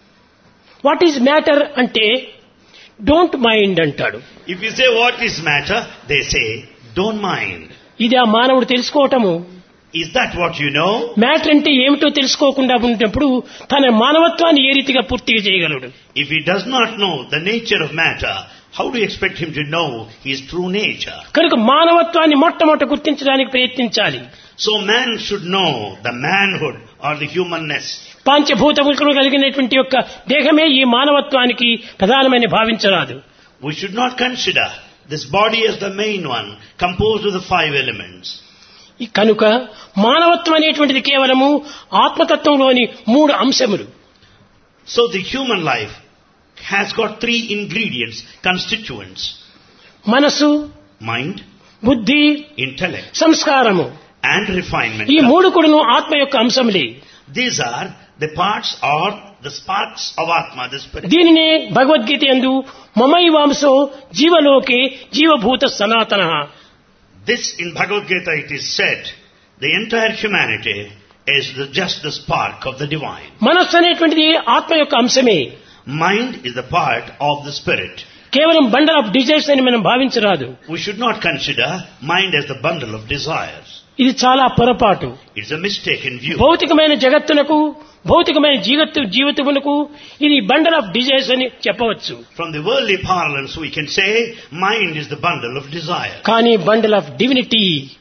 What is matter అంటే don't mind అంటాడు. If you say what is matter, they say, don't mind. ఇది ఆ మానవుడు తెలుసుకోవటము. Is that what you know? Matter అంటే ఏమిటో తెలుసుకోకుండా ఉన్నప్పుడు తన మానవత్వాన్ని ఏ రీతిగా పూర్తిగా చేయగలడు? If he does not know the nature of matter, how do you expect him to know his true nature? కనుక మానవత్వాన్ని మొట్టమొదట గుర్తించడానికి ప్రయత్నించాలి. So man should know the manhood or the humanness. పంచభూతములు కలిగినటువంటి యొక్క దేహమే ఈ మానవత్వానికి ప్రధానమైన భావించరాదు. We should not consider this body as the main one, composed of the five elements. కనుక మానవత్వం అనేటువంటిది కేవలము ఆత్మతత్వంలోని మూడు అంశములు. So the human life has got three ingredients, constituents. మనసు, Mind, బుద్ధి, intellect, సంస్కారము. and refinement. ఈ మూడు కూడాను ఆత్మ యొక్క అంశములే. These are the parts or the sparks of Atma, the spirit. దీనినే భగవద్గీత యందు మమైవాంసో జీవలోకే జీవభూత సనాతనః. This in Bhagavad Gita it is said, the entire humanity is just the spark of the divine. మనస్సు అనేటువంటిది ఆత్మ యొక్క అంశమే. Mind is the part of the spirit. కేవలం bundle of desires అని మనం భావించరాదు. We should not consider mind as the bundle of desires. ఇది చాలా పొరపాటు. It's a mistaken view. భౌతికమైన జగత్తునకు, భౌతికమైన జీవితమునకు ఇది బండల్ ఆఫ్ డిజైర్స్ అని చెప్పవచ్చు. From the worldly parlance we can say mind is the bundle of desire. కానీ bundle of divinity,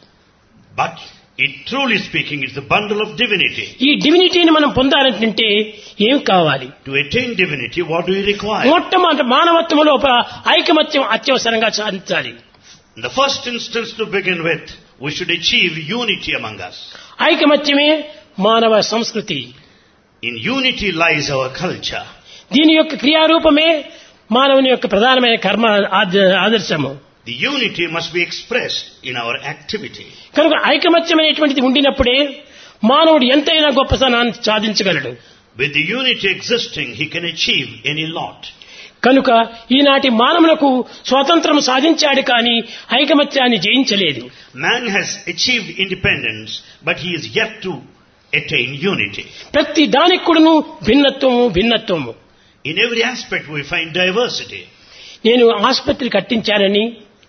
But it truly speaking is the bundle of divinity. ఈ డివినిటీని మనం పొందాలంటే ఏం కావాలి? To attain divinity, what do you require? మొట్టమొదటి మానవత్వం లోపల ఐకమత్యం అత్యవసరంగా సాధించాలి. In the first instance to begin with, we should achieve unity among us. ఐకమత్యమే మానవ సంస్కృతి. In unity lies our culture. దీని యొక్క క్రియారూపమే మానవుని యొక్క ప్రధానమైన కర్మ ఆదర్శము. The unity must be expressed in our activity. కనుక ఐకమత్యం అనేటువంటిది ఉండినప్పుడే మానవుడు ఎంతైనా గొప్పతనాన్ని సాధించగలడు. With the unity existing, he can achieve any lot. కనుక ఈనాటి మానవులకు స్వాతంత్రం సాధించాడు కానీ ఐకమత్యాన్ని జయించలేదు. Man has achieved independence, but he is yet to attain unity. ప్రతి దానికి కూడాను భిన్నత్వము. In every aspect we find diversity. నేను ఆసుపత్రి కట్టించానని,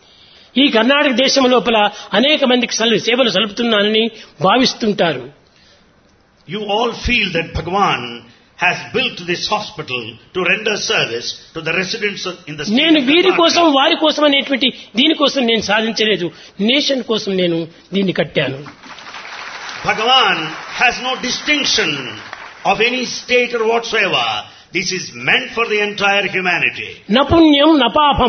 ఈ కర్ణాటక దేశం లోపల అనేక మందికి సేవలు సలుపుతున్నానని భావిస్తుంటారు. You all feel that Bhagavan has built this hospital to render service to the residents in the state. నేను వీరి కోసం వారి కోసం అనేటువంటి దీనికోసం నేను సాధించలేదు. నేషన్ కోసం నేను దీన్ని కట్టాను. Bhagavan has no distinction of any state or whatsoever. This is meant for the entire humanity. న పుణ్యం న పాపం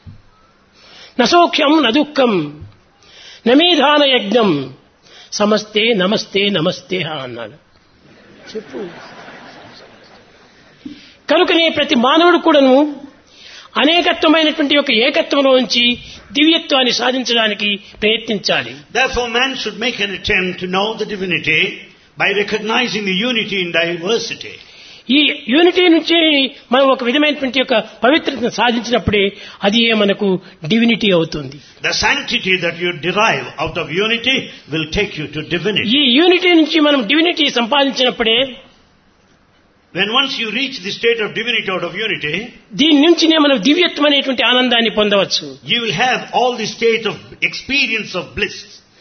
న సౌఖ్యం న దుఃఖం న మేధాన యజ్ఞం సమస్తే నమస్తే నమస్తే అన్నాడు. చెప్పు. కనుకనే ప్రతి మానవుడు కూడాను అనేకత్వమైనటువంటి ఒక ఏకత్వంలోంచి దివ్యత్వాన్ని సాధించడానికి ప్రయత్నించాలి. Therefore, man should make an attempt to know the divinity by recognizing the unity in diversity. ఈ యూనిటీ నుంచి మనం ఒక విధమైనటువంటి యొక్క పవిత్రతను సాధించినప్పుడే అది మనకు డివినిటీ అవుతుంది. The sanctity that you derive out of unity will take you to divinity. ఈ యూనిటీ నుంచి మనం డివినిటీ సంపాదించినప్పుడే, when once you reach the state of divinity out of unity, దీని నుంచినే మనం దివ్యత్వం అనేటువంటి ఆనందాన్ని పొందవచ్చు. you will have all the state of experience of bliss.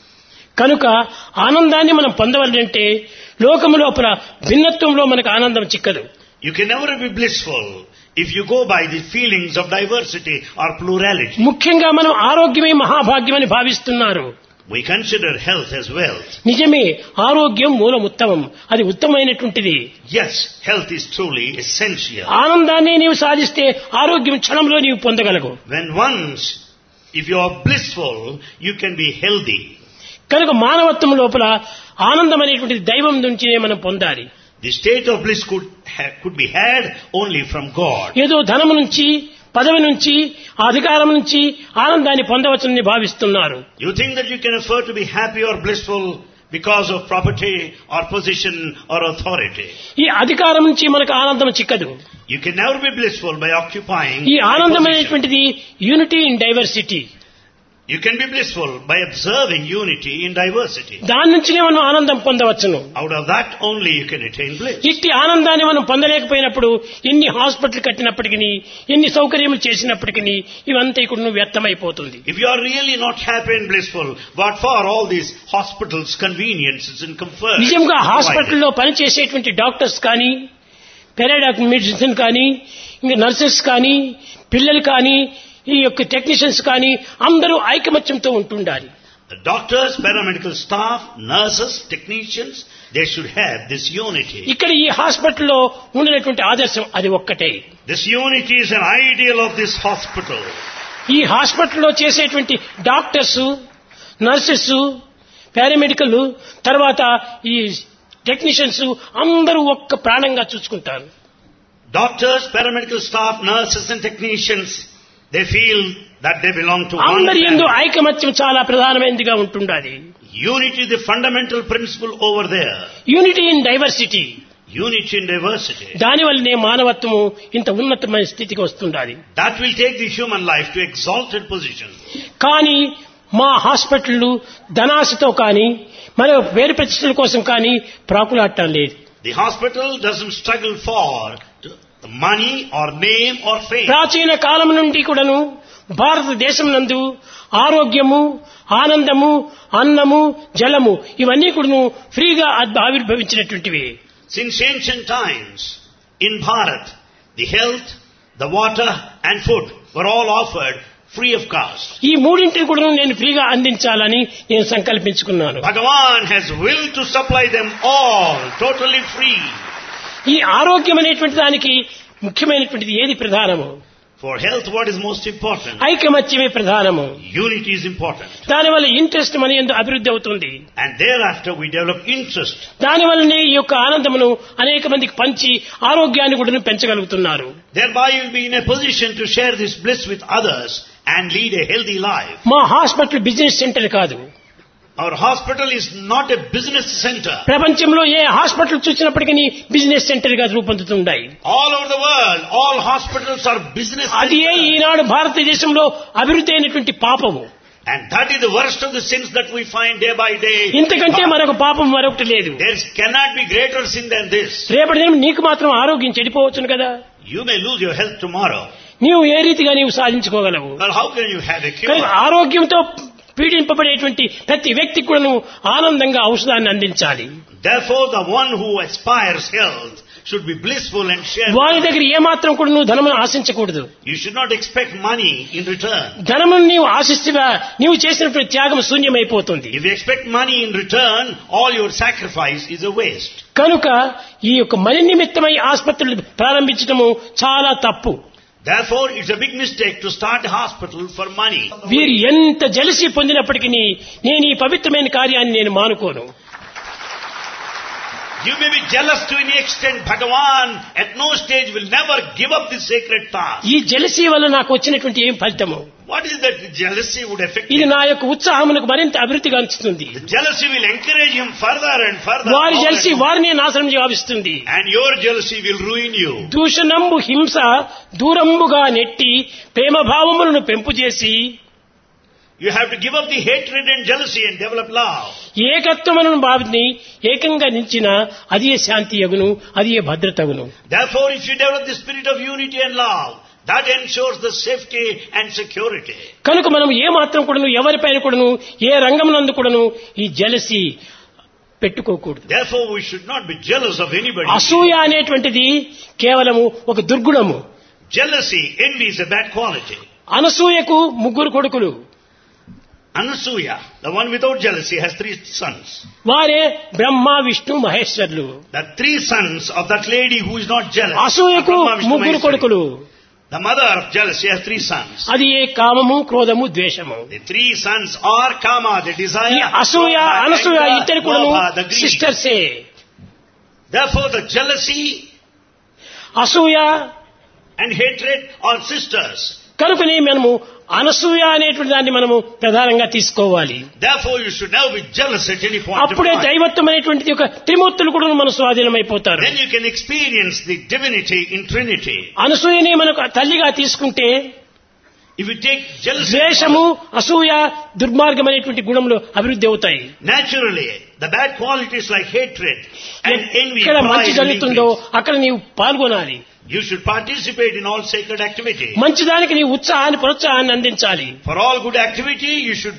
కనుక ఆనందాన్ని మనం పొందవాలంటే లోకము లోపల భిన్నత్వంలో మనకు ఆనందం చిక్కదు. You can never be blissful if you go by the feelings of diversity or plurality. ముఖ్యంగా మనం ఆరోగ్యమే మహాభాగ్యమని భావిస్తున్నారు. We consider health as wealth. నిజమే, ఆరోగ్యం మూలం ఉత్తమం, అది ఉత్తమమైనటువంటిది. Yes, health is truly essential. ఆనందాన్ని నీవు సాధిస్తే ఆరోగ్యం క్షణంలో నీవు పొందగలవు. When once, if you are blissful, you can be healthy. కనుక మానవత్వం లోపల ఆనందం అనేటువంటిది దైవం నుంచినే మనం పొందాలి. The state of bliss could be had only from God. ఏదో ధనము నుంచి, పదవి నుంచి, అధికారం నుంచి ఆనందాన్ని పొందవచ్చని భావిస్తున్నారు. You think that you can afford to be happy or blissful because of property or position or authority. ఈ అధికారం నుంచి మనకు ఆనందం చిక్కదు. You can never be blissful by occupying ఈ ఆనందం position. అనేటువంటిది unity in diversity. You can be blissful by observing unity in diversity. దాని నుంచినే మనం ఆనందం పొందవచ్చును. Out of that only you can attain bliss. ఇట్టి ఆనందాన్ని మనం పొందలేకపోయినప్పుడు ఎన్ని హాస్పిటల్ కట్టినప్పటికీ, ఎన్ని సౌకర్యములు చేసినప్పటికీ ఇవంతా ఇక్కడ వ్యర్థమైపోతుంది. If you are really not happy and blissful, what for all these hospitals, conveniences and comfort? నిజంగా హాస్పిటల్లో పనిచేసేటువంటి డాక్టర్స్ కానీ, పెరాడాక్టర్ మెడిసిన్ కానీ, ఇంకా నర్సెస్ కానీ, పిల్లలు కానీ, ఈ యొక్క టెక్నీషియన్స్ కానీ అందరూ ఐకమత్యంతో ఉంటుండాలి. The doctors, paramedical staff, nurses, technicians, they should have this unity. ఇక్కడ ఈ హాస్పిటల్లో ఉండేటువంటి ఆదర్శం అది ఒక్కటే. This unity is an ideal of this hospital. ఈ హాస్పిటల్లో చేసేటువంటి డాక్టర్స్, నర్సెస్, పారామెడికల్, తర్వాత ఈ టెక్నీషియన్స్ అందరూ ఒక్క ప్రాణంగా చూసుకుంటారు. Doctors, paramedical staff, nurses and technicians, they feel that they belong to one అందరి యందు family. ఐకమత్యం చాలా ప్రధానమైనదిగా ఉంటుండాలి. Unity is the fundamental principle over there. Unity in diversity. Unity in diversity. దానివల్లనే మానవత్వము ఇంత ఉన్నతమైన స్థితికి వస్తుండాలి. That will take the human life to exalted position. కానీ మా హాస్పిటళ్లు ధనాశతో కానీ మరో వేరు ప్రతిష్టల కోసం కానీ ప్రాకులాడటం లేదు. The hospital doesn't struggle for money or name or fame. ప్రాచీన కాలం నుండి కూడాను భారతదేశం నందు ఆరోగ్యము, ఆనందము, అన్నము, జలము ఇవన్నీ కూడాను ఫ్రీగా ఆవిర్భవించినటువంటివి. Since ancient times, in Bharat, the health, the water and food were all offered free of cost. ఈ మూడింటిని కూడా నేను ఫ్రీగా అందించాలని నేను సంకల్పించుకున్నాను. Bhagavan has willed to supply them all totally free. ఈ ఆరోగ్యం అనేటువంటి దానికి ముఖ్యమైనటువంటిది ఏది ప్రధానము? For health, what is most important? ఐకమత్యమే ప్రధానము. Unity is important. దానివల్ల ఇంట్రెస్ట్ మన యందు అభివృద్ధి అవుతుంది. And thereafter we develop interest. దానివల్లనే ఈ యొక్క ఆనందమును అనేక మందికి పంచి ఆరోగ్యాన్ని కూడా పెంచగలుగుతున్నారు. Thereby you will be in a position to share this bliss with others and lead a healthy life. మా హాస్పిటల్ బిజినెస్ సెంటర్ కాదు. Our hospital is not a business center. ప్రపంచంలో ఏ హాస్పిటల్ చూసినప్పటికీ బిజినెస్ సెంటర్ గా రూపొందుతున్నాయి. All over the world, all hospitals are business అది centers. ఈనాడు భారతదేశంలో అభివృద్ధి అయినటువంటి పాపము. And that is the worst of the sins that we find day by day. ఇంతకంటే మరొక పాపం మరొకటి లేదు. There cannot be greater sin than this. రేపటి దినం నీకు మాత్రం ఆరోగ్యం చెడిపోవచ్చును కదా. You may lose your health tomorrow. నీవు ఏ రీతిగా నీవు సాధించుకోగలవు? Well, how can you have a కనుక cure? ఆరోగ్యంతో పీడింపబడేటువంటి ప్రతి వ్యక్తికి కూడా నువ్వు ఆనందంగా ఔషధాన్ని అందించాలి. Therefore, the one who aspires health should be blissful and share. వారి దగ్గర ఏమాత్రం కూడా నువ్వు ధనమును ఆశించకూడదు. You should not expect money in return. ధనమును నీవు ఆశిస్తుగా నీవు చేసినటువంటి త్యాగం శూన్యమైపోతుంది. If you expect money in return, all your sacrifice is a waste. కనుక ఈ యొక్క మలి నిమిత్తమై ఆసుపత్రులు ప్రారంభించడము చాలా తప్పు. Therefore, it's a big mistake to start a hospital for money. వీరు ఎంత జలసి పొందినప్పటికీ నేను ఈ పవిత్రమైన కార్యాన్ని నేను మానుకోను. You may be jealous to any extent. Bhagavan at no stage will never give up the sacred task. ఈ జెలసీ వల్ల నాకు వచ్చినటువంటి ఏం ఫలితము? What is that jealousy would affect ఇది him? నా యొక్క ఉత్సాహమునకు మరింత అభివృద్ధి గాంచుతుంది. The jealousy will encourage him further and further. వారి more జెలసీ and more. వారిని నాశనం గావిస్తుంది. And your jealousy will ruin you. దూషణంబు హింస దూరంబుగా నెట్టి ప్రేమ భావములను పెంపు చేసి You have to give up the hatred and jealousy and develop love. ఏకత్వమును భావిని ఏకంగా నిలిచిన అదే శాంతి యగును, అదే భద్రతగును. Therefore, if you develop the spirit of unity and love, that ensures the safety and security. కనుక మనం ఏ మాత్రం కూడాను ఎవరిపైన కూడాను ఏ రంగమునందు కూడాను ఈ జెలసీ పెట్టుకోకూడదు. Therefore, we should not be jealous of anybody. అసూయ అనేటువంటిది కేవలము ఒక దుర్గుణము. Jealousy, envy is a bad quality. అనసూయకు ముగ్గురు కొడుకులు. Anasuya, the one without jealousy, has 3 sons. వారే Brahma Vishnu మహేశ్వరులు. The 3 sons of that lady who is not jealous. అసూయకు Brahma, Vishnu, ముగ్గురు Maheshwari. కొడుకులు. The mother of jealousy has 3 sons. అది ఏ కామము, క్రోధము, ద్వేషము. The 3 sons are kama, the ఈ desire, అసూయ krodha, Anasuya anger, ఇద్దరు కూడాను lobha, the greed. సిస్టర్సే. Therefore, the jealousy అసూయ and hatred are sisters. కనుకనే మనము అనసూయ అనేటువంటి దాన్ని మనము ప్రధానంగా తీసుకోవాలి. Therefore, you should never be jealous at any point of అప్పుడే time. దైవత్వం అనేటువంటిది ఒక త్రిమూర్తులు కూడా మన స్వాధీనమైపోతారు. Then you can experience the divinity in Trinity. అనసూయని మనకు తల్లిగా తీసుకుంటే If you take jealousy, ద్వేషము, అసూయ, దుర్మార్గం అనేటువంటి గుణములు అభివృద్ధి అవుతాయి. naturally, the bad qualities like hatred and envy, ఎక్కడ మంచి pride will జరుగుతుందో increase. అక్కడ నీవు పాల్గొనాలి. You should participate in all sacred activity. మంచిదానికి నీ ఉత్సాహాన్ని ప్రోత్సాహాన్ని అందించాలి. For all good activity, you should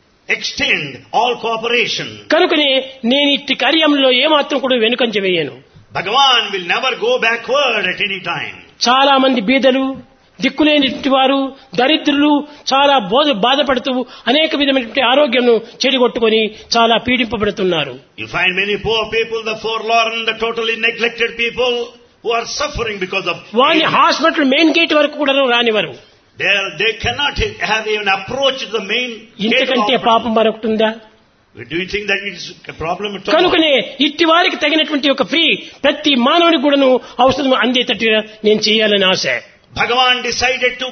extend all cooperation. కనుకనే నేను ఇట్టి కార్యంలో ఏమాత్రం కూడా వెనుకంజ వేయను. Bhagavan will never go backward at any time. చాలా మంది బీదలు, దిక్కులేని వారు, దరిద్రులు చాలా బాధపడుతూ అనేక విధమైనటువంటి ఆరోగ్యం చెడిగొట్టుకొని చాలా పీడింపబడుతున్నారు. You find many poor people, the forlorn, the totally neglected people who are suffering because of వారిని illness. హాస్పిటల్ మెయిన్ గేట్ వరకు కూడా రానివారు. They cannot have even approached the main gate of ఇంతకంటే hospital. పాపం మరొకటి ఉందా? Do you think that it is a problem at all? కనుకనే ఇట్టి వారికి తగినటువంటి ఒక ఫ్రీ ప్రతి మానవుని కూడాను ఔషధం అందేటట్టుగా నేను చేయాలని ఆశ. Bhagavan decided to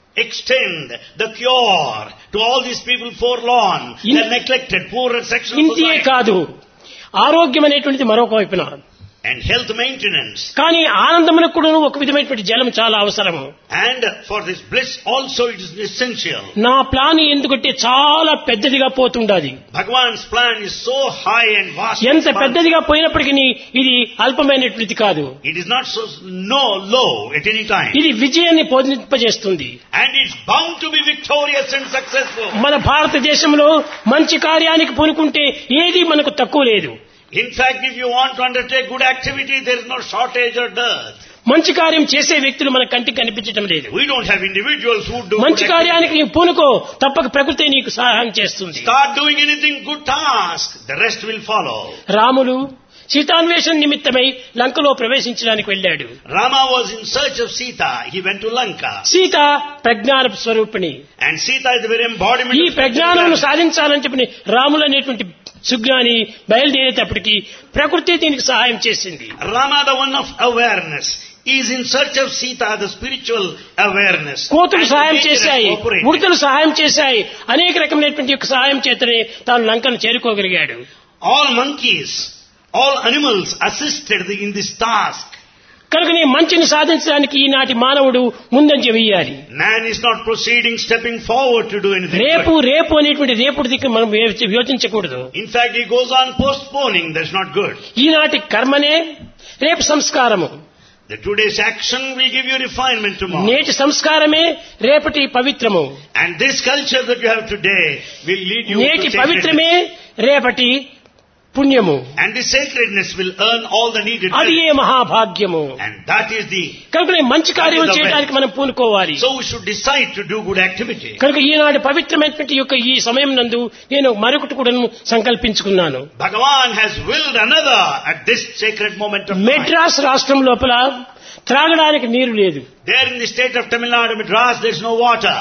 extend the cure to all these people forlorn, the neglected, poor section of ఇంతే society. కాదు, ఆరోగ్యం అనేటువంటిది మరొక వైపున. And health maintenance. కానీ ఆనందములకు కూడా ఒక విధమైనటువంటి జలం చాలా అవసరము. And for this bliss also it is essential. నా ప్లాన్ ఎందుకంటే చాలా పెద్దదిగా పోతుండాది. Bhagavan's plan is so high and vast. ఎంత పెద్దదిగా పోయినప్పటికీ ఇది అల్పమైనటువంటిది కాదు. It is not so low at any time. ఇది విజయాన్ని పొందింపజేస్తుంది. And it's bound to be victorious and successful. మన భారతదేశంలో మంచి కార్యానికి పూనుకుంటే ఏది మనకు తక్కువ లేదు. In fact, if you want to undertake good activity, there is no shortage or dearth. మంచి కార్యం చేసే వ్యక్తులు మన కంటికి కనిపించడం లేదు. We don't have individuals who do మంచి good కార్యానికి activity. నీవు పూనుకో, తప్పక ప్రకృతి నీకు సహాయం చేస్తుంది. Start doing anything good task, the rest will follow. Ramulu సీతాన్వేషణ నిమిత్తమై లంకలో ప్రవేశించడానికి వెళ్ళాడు. Rama was in search of Sita. He went to Lanka. Sita ప్రజ్ఞాన స్వరూపిణి. And Sita is the very embodiment ఈ of ప్రజ్ఞానమును spirituality. సాధించాలని చెప్పి రాములు అనేటువంటి సుజ్ఞాని బయలుదేరేటప్పటికి ప్రకృతి దీనికి సహాయం చేసింది. Rama, the one of awareness, is in search of Sita, the spiritual awareness. కోతులు And సహాయం nature has చేశాయి, cooperated. ఉడతలు సహాయం చేశాయి, అనేక రకమైనటువంటి యొక్క సహాయం చేతనే తాను లంకను చేరుకోగలిగాడు. All monkeys, all animals assisted in this task. కనుకనే మంచిని సాధించడానికి ఈనాటి మానవుడు ముందంజ వేయాలి. Man is not proceeding, stepping forward to do anything. రేపు రేపు అనేటువంటి రేపుడు దిక్కు మనం యోచించకూడదు. In fact, he goes on postponing. That's not good. ఈనాటి కర్మనే రేపు సంస్కారము, The today's action will give you refinement tomorrow. నేటి సంస్కారమే రేపటి పవిత్రము, And this culture that you have today will lead you నేటి to పవిత్రమే sacredness. రేపటి పుణ్యము. And the sacredness will earn all the needed అది merit. A మహాభాగ్యము. And that is the... కనుక మంచి కార్యం చేయడానికి మనం పూనుకోవాలి. So we should decide to do good activity. కనుక ఈనాడు పవిత్రమైనటువంటి యొక్క ఈ సమయం నందు నేను మరొకటి కూడా సంకల్పించుకున్నాను. Bhagavan has willed another at this sacred moment of time. Madras రాష్ట్రం లోపల త్రాగడానికి నీరు లేదు. There in the state of Tamil Nadu, Madras, there is no water.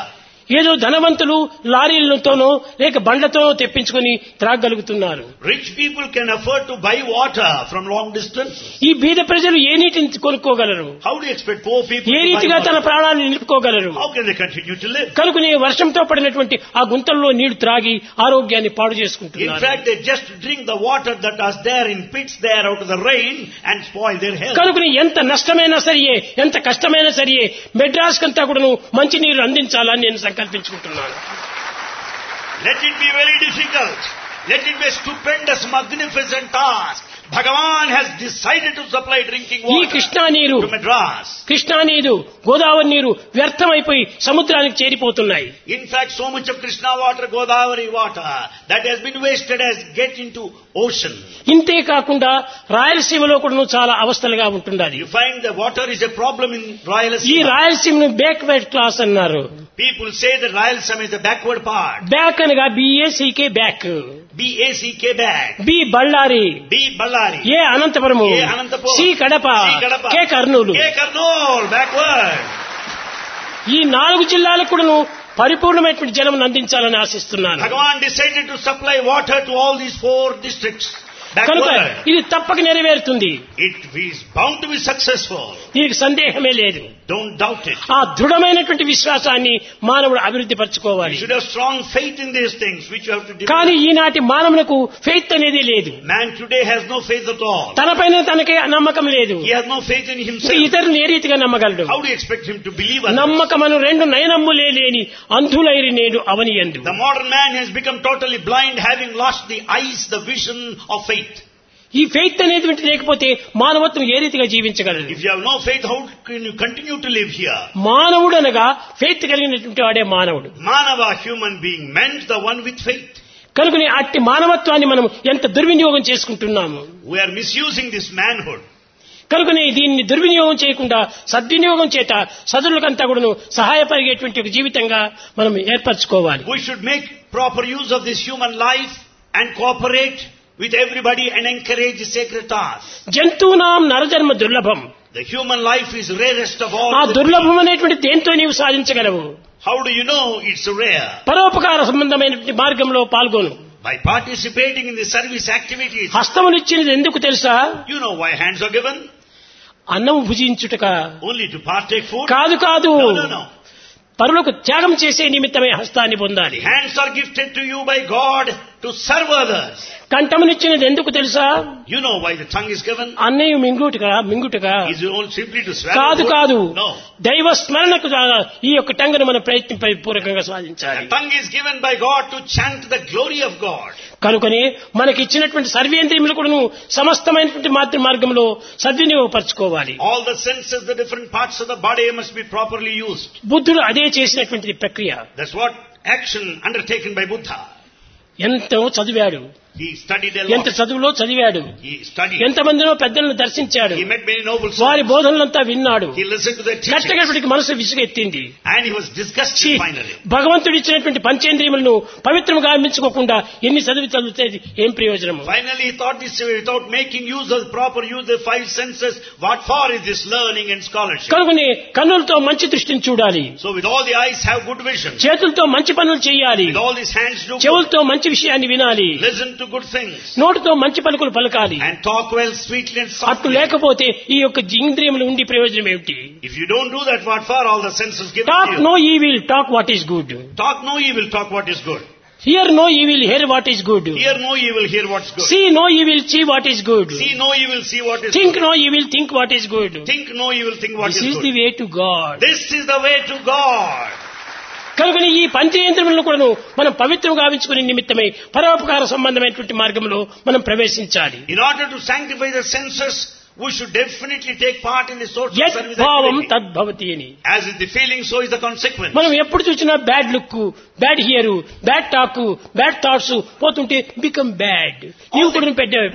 ఏదో ధనవంతులు లారీలతోనో లేక బండ్లతోనో తెప్పించుకొని త్రాగలుగుతున్నారు. Rich people can afford to buy water from long distance. ఈ బీద ప్రజలు ఏ నీటిని కొనుక్కోగలరు? How do you expect poor people A to buy రీతిగా తన water? ప్రాణాలను నిలుపుకోగలరు? How can they continue to live? కనుకనే వర్షంతో పడినటువంటి ఆ గుంతల్లో నీళ్లు త్రాగి ఆరోగ్యాన్ని పాడు In చేసుకుంటున్నారు. fact, they just drink the water that was there in pits there out of the rain and spoil their health. కనుకనే ఎంత నష్టమైనా సరియే, ఎంత కష్టమైనా సరియే, మెడ్రాస్ కంతా కూడాను మంచి నీరు అందించాలని నేను సంకల్పించుకుంటున్నాను. Let it be very difficult. Let it be a stupendous, magnificent task. Bhagavan has decided to supply drinking ఈ water కృష్ణా నీరు, to Madras. కృష్ణా నీరు, గోదావరి నీరు వ్యర్థమైపోయి సముద్రానికి చేరిపోతున్నాయి. In fact, so much of Krishna water, Godavari water, that has been wasted has get into ocean. ఇంతే కాకుండా రాయలసీమలో కూడా చాలా అవస్థలుగా ఉంటున్నది. You find the water is a problem in ఈ Rayalaseema. రాయలసీమను బ్యాక్వర్డ్ క్లాస్ అన్నారు. People say that Rayalaseema is the backward part. Back అనగా B A C K back, B-A-C-K back. B Ballari, B Ballari. A Anantapuramu, A Anantapuram, C Kadapa, C Kadapa, K Kurnool. K Karnool, backward. ఈ 4 జిల్లాలకు కూడాను పరిపూర్ణమైనటువంటి జలం అందించాలని ఆశిస్తున్నాను. Bhagavan decided to supply water to all these 4 districts. కనుక Backward. ఇది తప్పక నెరవేరుతుంది. It is bound to be successful. దీనికి సందేహమే లేదు. Don't doubt it. ఆ దృఢమైనటువంటి విశ్వాసాన్ని మానవుడు అభివృద్ధి You పరచుకోవాలి. should have strong faith in these things which you have to కానీ develop. ఈనాటి మానవులకు ఫెయిత్ అనేది లేదు. Man today has no faith at all. తనపైన తనకే నమ్మకం లేదు. He has no faith in ఇంకా himself. ఇతరులను ఏ రీతిగా నమ్మగలడు? How do you expect him to believe others? నమ్మకమను 2 నయనమ్ములే లేని అంధులైరి నేడు అవనియందు. The modern man has become totally blind, having lost the eyes, the vision of faith. ఈ ఫెయిత్ అనేది లేకపోతే మానవత్వం ఏ రీతిగా జీవించగలదు? If you have no faith, how can you continue to live here? మానవుడు అనగా ఫెయిత్ కలిగినటువంటి వాడే మానవుడు. Manava, human being, meant the one with faith. కనుకనే అట్టి మానవత్వాన్ని మనం ఎంత దుర్వినియోగం చేసుకుంటున్నాము. We are misusing this manhood. కనుకనే దీన్ని దుర్వినియోగం చేయకుండా సద్వినియోగం చేత సదులకంతా కూడాను సహాయపరిగేటువంటి ఒక జీవితంగా మనం ఏర్పరచుకోవాలి. We should make proper use of this human life and cooperate with everybody and encourage the sacred task. జంతువునాం నరజన్మ దుర్లభం. The human life is rarest of all. ఆ the దుర్లభం అనేటువంటి దేంతో నీవు సాధించగలవు? How do you know it's rare? పరోపకార సంబంధమైనటువంటి మార్గంలో పాల్గొను. By participating in the service activities. హస్తమునిచ్చినది ఎందుకు తెలుసా? You know why hands are given? అన్నం భుజించుటక Only to partake food? కాదు కాదు, No. పరులకు త్యాగం చేసే నిమిత్తమే హస్తాన్ని పొందాలి. Hands are gifted to you by God to serve others. కంఠమునిచ్చినది ఎందుకు తెలుసా? You know why the tongue is given? అన్నయ్య మింగుటగా Is it all simply to swallow కాదు food? కాదు, No. దైవ స్మరణకు ఈ యొక్క టంగును మన ప్రయత్నపూర్వకంగా సాధించాలి. The tongue is given by God to chant the glory of God. కనుకనే మనకి ఇచ్చినటువంటి సర్వేంద్రియములు కూడా సమస్తమైనటువంటి మార్గంలో సద్వినియోగపరచుకోవాలి. All the senses, the different parts of the body must be properly used. బుద్ధుడు అదే చేసినటువంటి ప్రక్రియ. That's what action undertaken by Buddha. ఎంతో చదివాడు, He studied a ఎంత lot. చదువులో చదివాడు, He studied. ఎంతమందినో పెద్దలను దర్శించాడు, He met many noble వారి souls. బోధనలంతా విన్నాడు. He listened to their teachings. కట్టగడిపటికి మనసు విసుగెత్తింది. And he was disgusted finally. భగవంతుడు ఇచ్చినటువంటి పంచేంద్రియములను పవిత్రముగా అర్పించుకోకుండా ఎన్ని చదివితే ఏం ప్రయోజనము? Finally he thought this way, without making use of proper use of the 5 senses, what for is this learning and scholarship? కనుకనే కన్నులతో మంచి దృష్టిని చూడాలి, So with all the eyes have good vision. చేతులతో మంచి పనులు చేయాలి, With all these hands do good. చెవులతో మంచి విషయాన్ని వినాలి, Listen to good things. నోటితో మంచి పలుకులు పలకాలి. And talk well, sweetly and అట్లు softly. లేకపోతే ఈ యొక్క ఇంద్రియములు ఉండి ప్రయోజనం ఏమిటి? If you don't do that, what for all the senses given talk to you? No evil, talk what is good. Talk no evil, talk what is good. Hear no evil, hear what is good. Hear no evil, hear what's good. See no evil, see what is good. See no evil, see what is think good. No evil, think what is good. Think no evil, think what this is is the good. Way to God. This is the way to God. కనుక ఈ పంచేంద్రియములను కూడా మనం పవిత్రం గావించుకునే నిమిత్తమై పరోపకార సంబంధమైనటువంటి మార్గంలో మనం ప్రవేశించాలి. In order to sanctify the senses, we should definitely take part in the source of యత్ service భావం activity. తద్భవతి అని. As is the feeling, so is the consequence. మనం ఎప్పుడు చూసినా bad look, bad hear, bad talk, bad thoughts పోతుంటే become bad. నీవు కూడా పెద్ద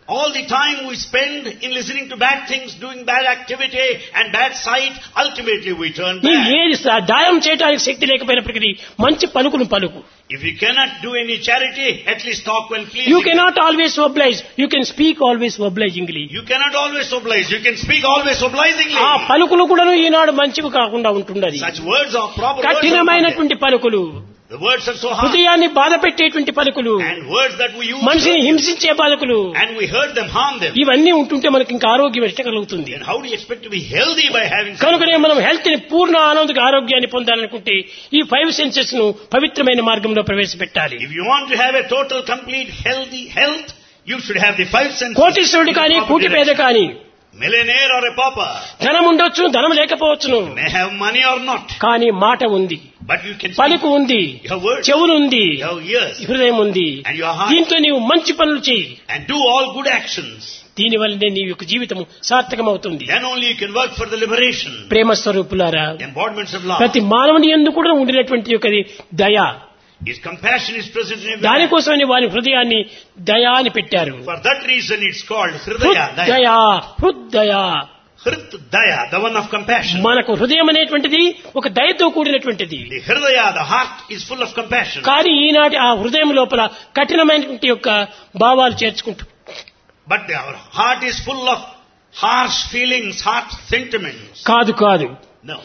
All the time we spend in listening to bad things, doing bad activity and bad sight, ultimately we turn నీ bad. ఏది దానం చేయడానికి శక్తి లేకపోయినప్పటికీ మంచి పలుకును పలుకు. If you cannot do any charity, at least talk well pleasing. You cannot always oblige. You can speak always obligingly. You cannot always oblige. You can speak always obligingly. ఆ పలుకులు కూడా ఈనాడు మంచివి కాకుండా ఉంటున్నది. Such words are proper words. కఠినమైనటువంటి పలుకులు, The words are so hard. హృదయాన్ని బాధ పెట్టేటువంటి పలుకులు, And words that we use. మనిషిని హింసించే పలుకులు, And we hurt them, harm them. ఇవన్నీ ఉంటుంటే మనకి ఇంకా ఆరోగ్యం ఎట్ట కలుగుతుంది? And how do you expect to be healthy by having such కనుకనే మనం హెల్త్ ని పూర్ణ ఆనందిక ఆరోగ్యాన్ని పొందాలనుకుంటే ఈ 5 సెన్సెస్ ను పవిత్రమైన మార్గంలో ప్రవేశపెట్టాలి. If you want to have a total, complete, healthy health, you should have the 5 senses. కోటీశ్వరుడు కానీ కూటి పేద కానీ, Millionaire or a pauper, ధనం ఉండొచ్చు, ధనం లేకపోవచ్చును, may have money or not, కానీ మాట ఉంది, but you can పలుకు speak. ఉంది, You have words, చెవులు ఉంది, you have ears, హృదయం ఉంది. and your heart, దీంతో నీవు మంచి పనులు చేయి. and do all good actions. దీనివల్లనే నీ యొక్క జీవితం సార్థకమవుతుంది. Then only you can work for the liberation, ప్రేమ స్వరూపులారా, embodiments of love. ప్రతి మానవుని యందు కూడా ఉండినటువంటి యొక్క దయ, His compassion is present in every man. దానికోసమని వారి హృదయాన్ని దయా అని పెట్టారు. For that reason it's called Hridaya, Daya. హృదయా, హృదయా. Hrit Daya, the one of compassion. మనకు హృదయం అనేటువంటిది ఒక దయతో కూడినటువంటిది. The Hridaya, the heart, is full of compassion. కానీ ఈనాటి ఆ హృదయం లోపల కఠినమైనటువంటి యొక్క భావాలు చేర్చుకుంటూ, But our heart is full of harsh feelings, harsh sentiments. కాదు కాదు, No.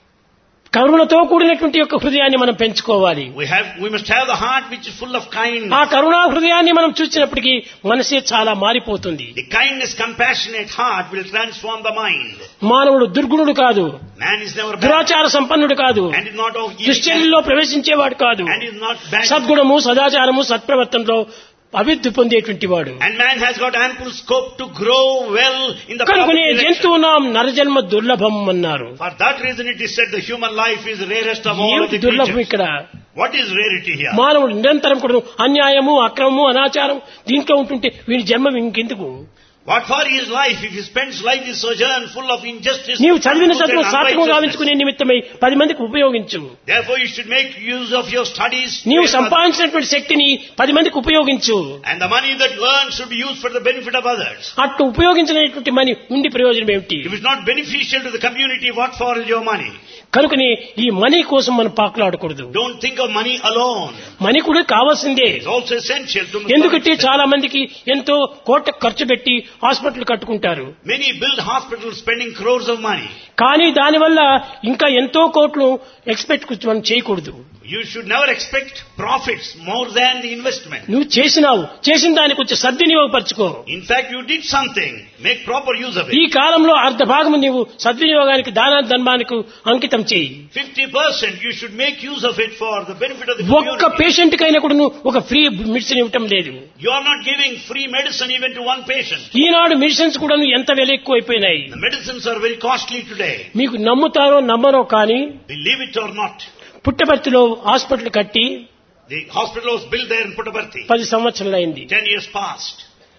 కరుణతో కూడినటువంటి యొక్క హృదయాన్ని మనం పెంచుకోవాలి. We must have the heart which is full of kindness. ఆ కరుణా హృదయాన్ని మనం చూసినప్పటికీ మనసే చాలా మారిపోతుంది. The kindness, compassionate heart will transform the mind. మానవుడు దుర్గుణుడు కాదు, Man is never bad. దురాచార సంపన్నుడు కాదు, And is not of evil. దుశ్చర్యల్లో ప్రవేశించేవాడు కాదు, And is not bad. సద్గుణము సదాచారము సత్ప్రవర్తనలో అభివృద్ధి పొందేటువంటి వాడు. And man has got ample scope to grow well in the కనుకనే proper direction. జంతువునాం నరజన్మ దుర్లభం అన్నారు. For that reason it is said the human life is the rarest of all of ఏమిటి the దుర్లభం creatures. ఇక్కడ? What is rarity here? మానవుడు నిరంతరం కూడా అన్యాయము, అక్రమము, అనాచారం దీంట్లో ఉంటుంటే వీడి జన్మ ఇంకెందుకు? What for his life if he spends life in sojourn full of injustice? నీవు చదివిన and చదువు సార్థకం unrighteousness? గావించుకునే నిమిత్తమై 10 మందికి ఉపయోగించు. Therefore you should make use of your studies. నీవు to help others. సంపాదించినటువంటి శక్తిని 10 మందికి ఉపయోగించు. And the money that you earn should be used for the benefit of others. అట్టు ఉపయోగించినటువంటి మని ఉండి ప్రయోజనం ఏమిటి? If it's not beneficial to the community, what for is your money? కనుకని ఈ మనీ కోసం మనం పాకులాడకూడదు. Don't think of money alone. Money కూడా కావాల్సిందే. It's also essential to ఎందుకంటే చాలా మందికి ఎంతో కోట్ల ఖర్చు పెట్టి హాస్పిటల్ కట్టుకుంటారు. Many build hospitals spending crores of money. కానీ దానివల్ల ఇంకా ఎంతో కోట్లు ఎక్స్పెక్ట్ మనం చేయకూడదు. You should never expect profits more than the investment. నువ్వు చేసిన దానికి కొంచెం సద్వినియోగపరచుకో. In fact, you did something. Make proper use of ఈ it. కాలంలో అర్ధ భాగం నీవు సద్వినియోగానికి ధర్మానికి అంకితం చేయి. 50% you should make use of it for the benefit of the ఒక్క community. పేషెంట్ కైనా కూడా నువ్వు ఒక ఫ్రీ మెడిసిన్ ఇవ్వటం లేదు. You are not giving free medicine even to one patient. ఈనాడు మెడిసిన్స్ కూడా ఎంత విల ఎక్కువైపోయినాయి. The medicines are very costly today. మీకు నమ్ముతారో నమ్మరో కానీ Believe it or not. పుట్టపర్తిలో హాస్పిటల్ కట్టి The hospital was built there in Puttaparthi. 10 సంవత్సరాలు అయింది. 10 years past.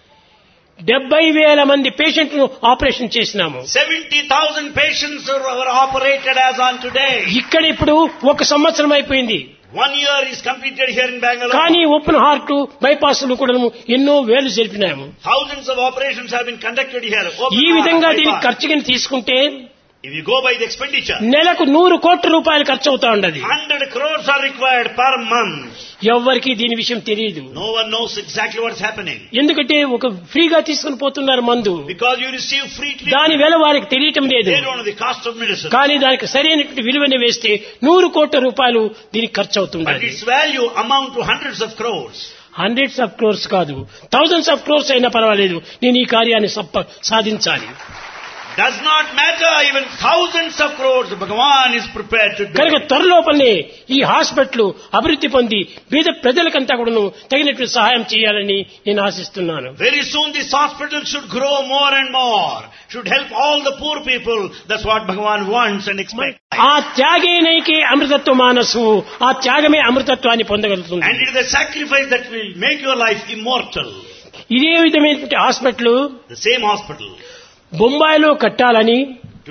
70,000 మంది పేషెంట్లను ఆపరేషన్ చేసినాము. 70,000 patients were operated as on today. ఇక్కడ ఇప్పుడు 1 సంవత్సరం అయిపోయింది. 1 year is completed here in Bangalore. కానీ ఓపెన్ హార్ట్ బైపాస్లు కూడా ఎన్నో వేలు జరిపినాము. Thousands of operations have been conducted here. Open ఈ heart, విధంగా దీనికి bypass. ఖర్చుని తీసుకుంటే If you go by the expenditure, నెలకు 100 కోట్ల రూపాయలు ఖర్చు అవుతా ఉండదు. 100 crores are required per month. ఎవ్వరికి దీని విషయం తెలియదు. No one knows exactly what's happening. ఎందుకంటే ఒక ఫ్రీగా తీసుకుని పోతున్నారు మందు. Because you receive free దాని treatment. వేల వారికి తెలియటం లేదు. They don't know the cost of medicine. కానీ దానికి సరైనటువంటి విలువని వేస్తే 100 కోట్ల రూపాయలు దీనికి ఖర్చు But అవుతుంది. its value amount to hundreds of crores. Hundreds of crores కాదు, థౌజండ్స్ ఆఫ్ క్రోర్స్ అయినా పర్వాలేదు, నేను ఈ కార్యాన్ని సాధించాలి. Does not matter, even thousands of crores, Bhagavan is prepared to do. కనుక త్వరలోపలనే ఈ హాస్పిటల్ అభివృద్ధి పొంది పేద ప్రజలకంతా కూడా తగినట్టు సహాయం చేయాలని నేను ఆశిస్తున్నాను. Very soon this hospital should grow more and more, should help all the poor people. That's what Bhagavan wants and expects. ఆ త్యాగేనైకే అమృతత్వ మానసు, ఆ త్యాగమే అమృతత్వాన్ని పొందగలుగుతుంది. And it is a sacrifice that will make your life immortal. ఇదే విధమైనటువంటి hospital The same hospital బొంబాయిలో కట్టాలని to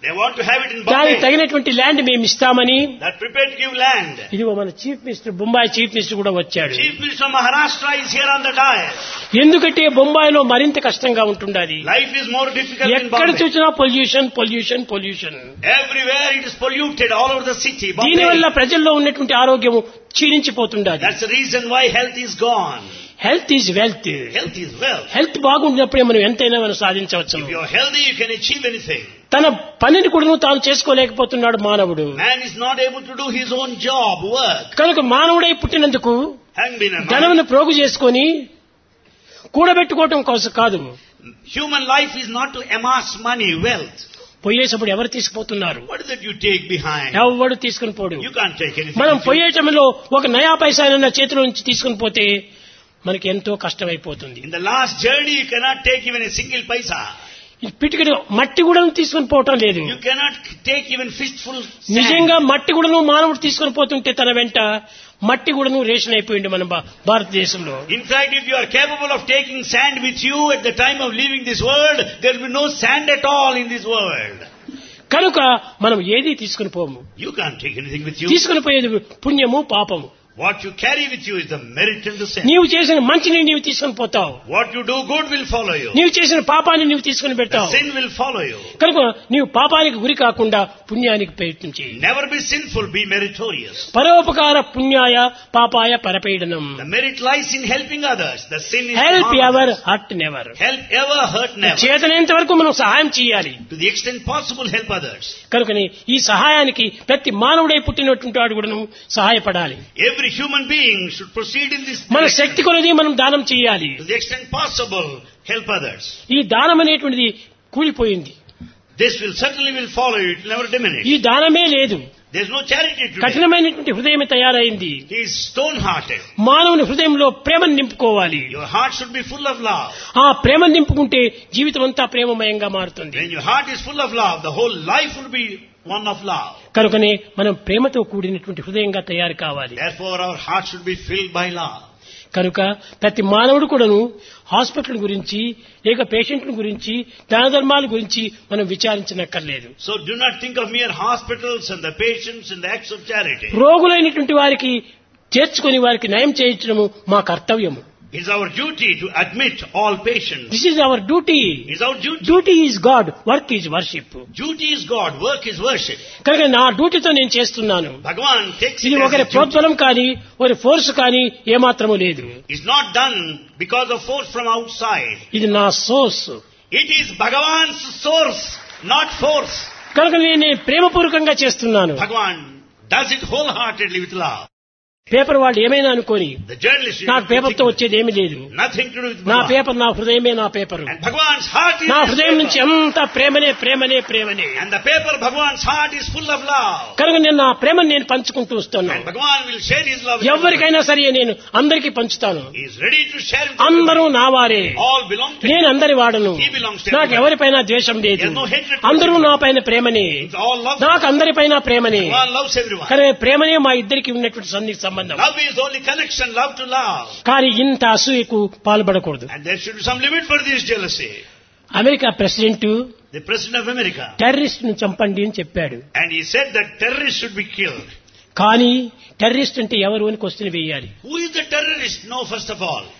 They want to have it in దానికి Bombay. తగినటువంటి land మేము ఇస్తామని That prepared to give land. ఇదిగో మన chief minister Bombay chief minister కూడా వచ్చాడు. Chief Minister of Maharashtra is here on the dais. ఎందుకంటే బొంబాయిలో మరింత కష్టంగా ఉంటుండాలి. Life is more difficult in ఎక్కడ Bombay. చూసినా pollution pollution pollution. Everywhere it is polluted all over the city. దీనివల్ల Bombay. ప్రజల్లో ఉన్నటువంటి ఆరోగ్యం క్షీణించిపోతుండాలి. That's the reason why health is gone. Health is wealth. Health is wealth. Health బాగుండినప్పుడే మనం ఎంతైనా మనం సాధించవచ్చు. If you're healthy, you can achieve anything. తన పనిని కూడా తాను చేసుకోలేకపోతున్నాడు మానవుడు. Man is not able to do his own job, work. కనుక మానవుడై పుట్టినందుకు Having been a man, ధనమును ప్రోగు చేసుకొని కూడబెట్టుకోవటం కోసం కాదు. human life is not to amass money, wealth. పోయేటప్పుడు ఎవరు తీసుకుపోతున్నారు? What is it you take behind? ఎవడు తీసుకుని పోడు. You can't take anything. మనం with you. పోయేటంలో ఒక నయా పైసా చేతిలో నుంచి తీసుకుని పోతే మనకి ఎంతో కష్టమైపోతుంది. In the last journey, you cannot take even a single paisa. ఈ పిటికడు మట్టి కూడా తీసుకుని పోవటం లేదు. You cannot take even fistful sand. నిజంగా మట్టి కూడాను మానవుడు తీసుకుని పోతుంటే తన వెంట మట్టి కూడాను రేషన్ అయిపోయింది మన భారతదేశంలో. In fact, if you are capable of taking sand with you at the time of leaving this world, there will be no sand at all in this world. కనుక మనం ఏది తీసుకుని పోము. You can't take anything with you. తీసుకుని పోయేది పుణ్యము పాపము. What you carry with you is the merit and the sin. నీవు చేసిన మంచిని నీవు తీసుకుని పోతావు. What you do good will follow you. నీవు చేసిన పాపాన్ని నీవు తీసుకుని The పెడతావు. sin will follow you. కనుక నీవు పాపానికి గురి కాకుండా పుణ్యానికి ప్రయత్నం చేయి. Never be sinful, be meritorious. పరోపకార పుణ్యాయ పాపాయ పరపీడనం. The merit lies in helping others. The sin is help harm. Ever hurt never. Help ever, hurt never. చేతనేంత వరకు మనం సహాయం చేయాలి. To the extent possible, help others. కనుకని ఈ సహాయానికి ప్రతి మానవుడై పుట్టినటువంటి వాడు కూడా సహాయపడాలి. Every human being should proceed in this మన direction. శక్తి కొలది మనం దానం చేయాలి. To the extent possible, help others. ఈ దానం అనేటువంటిది కూలిపోయింది. This will certainly will follow you. It will never diminish. ఈ దానమే లేదు. There's no charity today. కఠినమైనటువంటి హృదయమే తయారైంది. He is stone-hearted. మానవుని హృదయంలో ప్రేమను నింపుకోవాలి. Your heart should be full of love. ఆ ప్రేమను నింపుకుంటే జీవితం అంతా ప్రేమమయంగా మారుతుంది. When your heart is full of love, the whole life will be one of love. కనుకనే మనం ప్రేమతో కూడినటువంటి హృదయంగా తయారు కావాలి. Therefore, our heart should be filled by love. కనుక ప్రతి మానవుడు కూడాను హాస్పిటల్ గురించి లేక పేషెంట్ల గురించి దాన ధర్మాల గురించి మనం విచారించనక్కర్లేదు. So do not think of mere hospitals and the patients and the acts of charity. రోగులైనటువంటి వారికి చేర్చుకొని వారికి నయం చేయించడము మా కర్తవ్యము. It's our duty to admit all patients. This is our duty. It's our duty. Duty is God, work is worship. Duty is God, work is worship. కనుక నా డ్యూటీతో నేను చేస్తున్నాను. Bhagavan takes ఇది it as ఒకరి his duty. ప్రోద్బలం కానీ ఒకరి force కానీ ఏమాత్రము లేదు. It's not done because of force from outside. ఇది నా source. It is Bhagavan's source, not force. కనుక నేను ప్రేమపూర్వకంగా చేస్తున్నాను. Bhagavan does it wholeheartedly with love. Paper వాళ్ళు ఏమైనా అనుకోని The journalist నాకు పేపర్తో వచ్చేది ఏమీ లేదు. nothing to do with నా Bhagavan. పేపర్ నా హృదయమే నా paper. And Bhagavan's heart is నా his హృదయం నుంచి paper. అంతా ప్రేమనే ప్రేమనే ప్రేమనే. And the paper, Bhagavan's heart is full of love. కనుక నేను నా ప్రేమను నేను పంచుకుంటూ వస్తున్నాను. And Bhagavan will share his love with ఎవరికైనా సరే నేను అందరికీ పంచుతాను. everyone. He is ready to share it with అందరూ everyone. నా వారే. All belong to నేను him. అందరి వాడను. He belongs to నాకు everyone. ఎవరిపైన ద్వేషం లేదు. There is no hatred for అందరూ everyone. నా పైన ప్రేమనే. It's all love. నాకు అందరిపైన ప్రేమనే. Bhagavan loves everyone. కానీ ప్రేమనే మా ఇద్దరికి ఉన్నటువంటి సన్నిహిత సంబంధం. Love is only connection, love to love. కానీ ఇంత అసూయకు పాల్పడకూడదు. And there should be some limit for this jealousy. America president The President of America. Terrorist ను చంపండి అని చెప్పాడు. And he said that terrorists should be killed. కానీ terrorist అంటే ఎవరు అని క్వశ్చన్ వేయాలి. Who is the terrorist? No, first of all.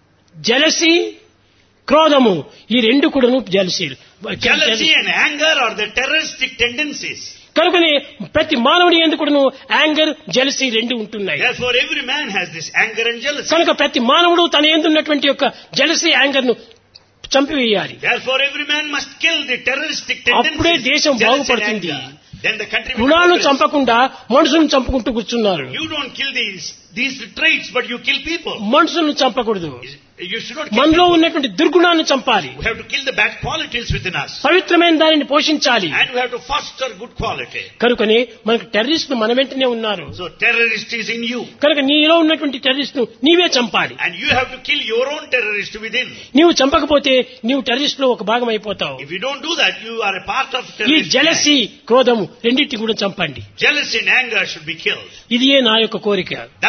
Jealousy క్రోధము ఈ రెండు కూడాను jealousy. Jealousy and anger are the terroristic tendencies. కనుకనే ప్రతి మానవుడి యందు కూడాను యాంగర్ జలసీ రెండు ఉంటున్నాయి. Therefore, every man has this anger and jealousy. కనుక ప్రతి మానవుడు తన యందు ఉన్నటువంటి యొక్క జలసీ యాంగర్ ను చంపివేయాలి. Therefore, every man must kill the terroristic అప్పుడే tendencies. దేశం jealousy and బాగుపడుతుంది. anger. Then the country will గుణాలను progress. చంపకుండా మనుషులను చంపుకుంటూ కూర్చున్నారు. You don't kill these traits, but you kill people. మనుషులను చంపకూడదు. You should not kill మనలో people. ఉన్నటువంటి దుర్గుణాన్ని చంపాలి. We have to kill the bad qualities within us. పవిత్రమైన దానిని పోషించాలి. And we have to foster good quality. కనుకనే మనకు టెర్రరిస్ట్ మన వెంటనే ఉన్నారు. So terrorist is in you. కనుక నీలో ఉన్నటువంటి టెర్రరిస్ట్ ను నీవే చంపాలి. And you have to kill your own terrorist within. నీవు చంపకపోతే నీవు టెర్రరిస్ట్ లో ఒక భాగం అయిపోతావు. If you don't do that, you are a part of ఈ terrorist. జలసి క్రోధము రెండింటిని కూడా చంపండి. Jealousy and anger should be killed. ఇదియే నా యొక్క కోరిక. That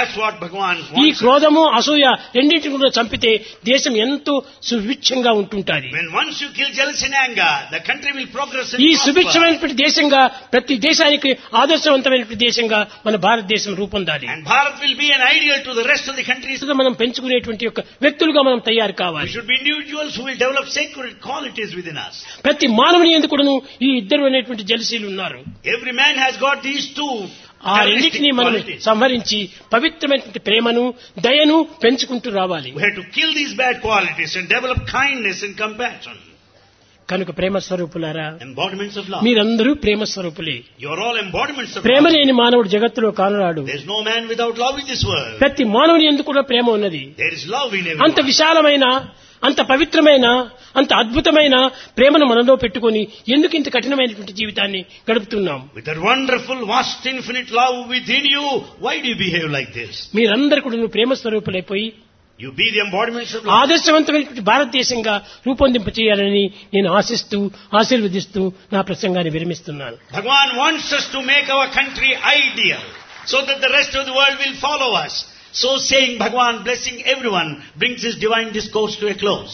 That's what Bhagavan ఈ wants. క్రోధము అసూయ రెండింటిని కూడా చంపితే దేశం ఎంతో సుభిక్షంగా ఉంటుంటుంది. When once you kill jealousy and anger, the country will progress and ఈ prosper. సుభిక్షమైనటువంటి దేశంగా ప్రతి దేశానికి ఆదర్శవంతమైనటువంటి దేశంగా మన భారతదేశం రూపొందాలి. And Bharat will be an ideal to the rest of the countries. మనం పెంచుకునేటువంటి యొక్క వ్యక్తులుగా మనం తయారు We కావాలి. should be individuals who will develop sacred qualities within us. ప్రతి మానవుని యందు కూడాను ఈ ఇద్దరు అనేటువంటి జలసీలు ఉన్నారు. Every man has got these two ఆ రెండింటినీ మనం qualities. సంహరించి పవిత్రమైనటువంటి ప్రేమను దయను పెంచుకుంటూ రావాలి. We have to kill these bad qualities and develop kindness and compassion. కనుక ప్రేమ స్వరూపులారా, Embodiments of love. మీరందరూ ప్రేమ స్వరూపులే. You are all embodiments of Prema love. లేని మానవుడు జగత్తులో కానరాడు. There is no man without love in this world. ప్రతి మానవుని యందు కూడా ప్రేమ ఉన్నది. There is love in అంత everyone. విశాలమైన, అంత పవిత్రమైన, అంత అద్భుతమైన ప్రేమను మనలో పెట్టుకొని ఎందుకు ఇంత కఠినమైనటువంటి జీవితాన్ని గడుపుతున్నాం? With that wonderful, vast, infinite love within you, why do you behave like this? మీరందరూ కూడా ప్రేమ స్వరూపులైపోయి You be the embodiments of love. ఆదర్శవంతమైనటువంటి భారతదేశంగా రూపొందింప చేయాలని నేను ఆశిస్తూ ఆశీర్వదిస్తూ నా ప్రసంగాన్ని విరమిస్తున్నాను. Bhagavan wants us to make our country ideal so that the rest of the world will follow us. So saying, Bhagavan, blessing everyone, brings his divine discourse to a close.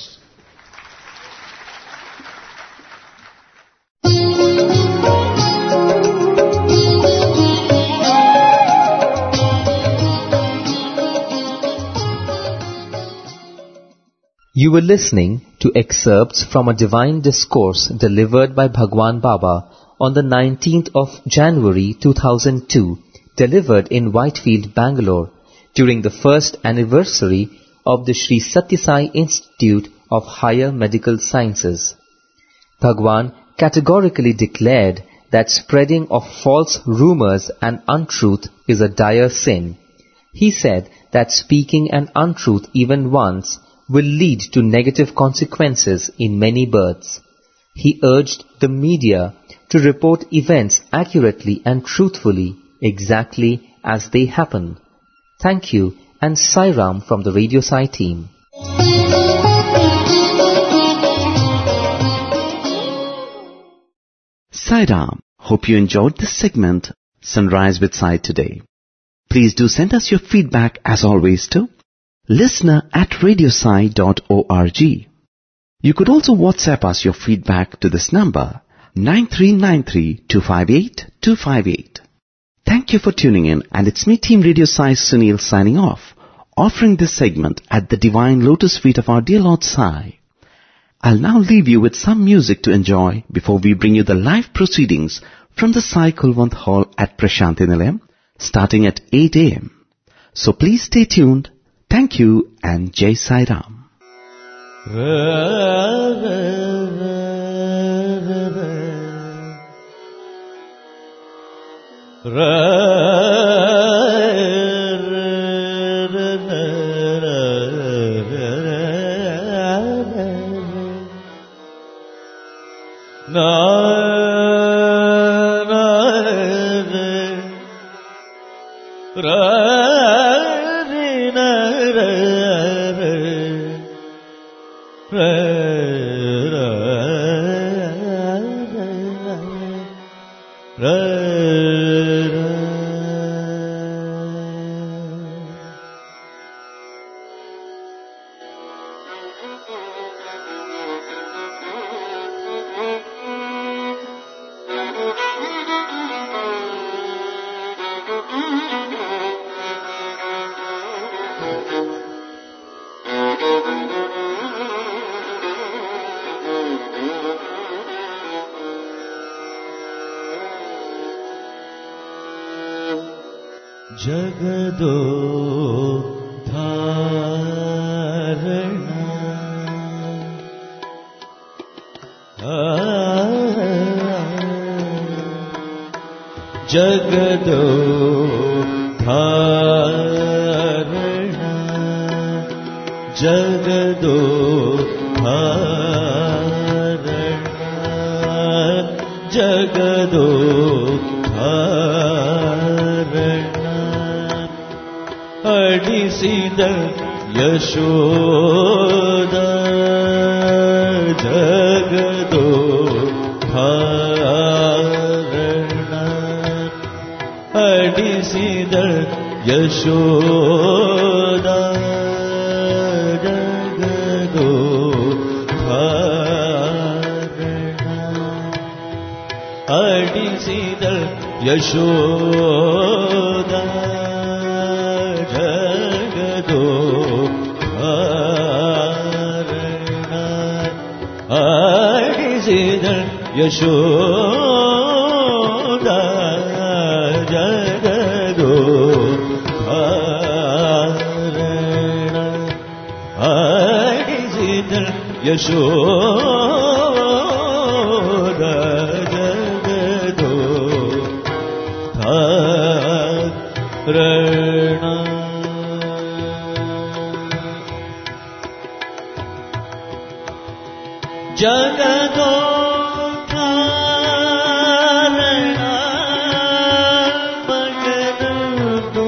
You were listening to excerpts from a divine discourse delivered by Bhagwan Baba on the 19th of January 2002, delivered in Whitefield, Bangalore, during the first anniversary of the Sri Sathya Sai Institute of Higher Medical Sciences. Bhagwan categorically declared that spreading of false rumors and untruth is a dire sin. He said that speaking an untruth even once will lead to negative consequences in many births. He urged the media to report events accurately and truthfully, exactly as they happen. Thank you, and Sai Ram from the Radio Sai team. Sai Ram. Hope you enjoyed this segment, Sunrise with Sai, today. Please do send us your feedback as always to listener@radiosai.org. You could also WhatsApp us your feedback to this number 9393258258. Thank you for tuning in, and it's me, Team Radio Sai Sunil, signing off, offering this segment at the divine lotus feet of our dear Lord Sai. I'll now leave you with some music to enjoy before we bring you the live proceedings from the Sai Kulwant Hall at Prashanti Nilayam, starting at 8 a.m. So please stay tuned. Thank you, and Jai Sai Ram. जगदो धारणा जगदो धारणा जगदो धारणा जगदो ಅಡಿಸಿದ ಯಶೋದ ಜಗದೋ ಧಾರಣ ಅಡಿಸಿದ ಯಶೋದಾ ಜಗದೋದ್ಧಾರಣ ಆಡಿಸಿದ ಯಶೋದಾ ಜಗದೋದ್ಧಾರಣ ಆಡಿಸಿದ ಯಶೋದಾ ಜಗದೋದ್ಧಾರಣ ಆಡಿಸಿದ ಯಶೋದಾ ಜಗದೋದ್ಧಾರಣ ಜಗದೋದ್ಧಾರಣ ಮಗನದು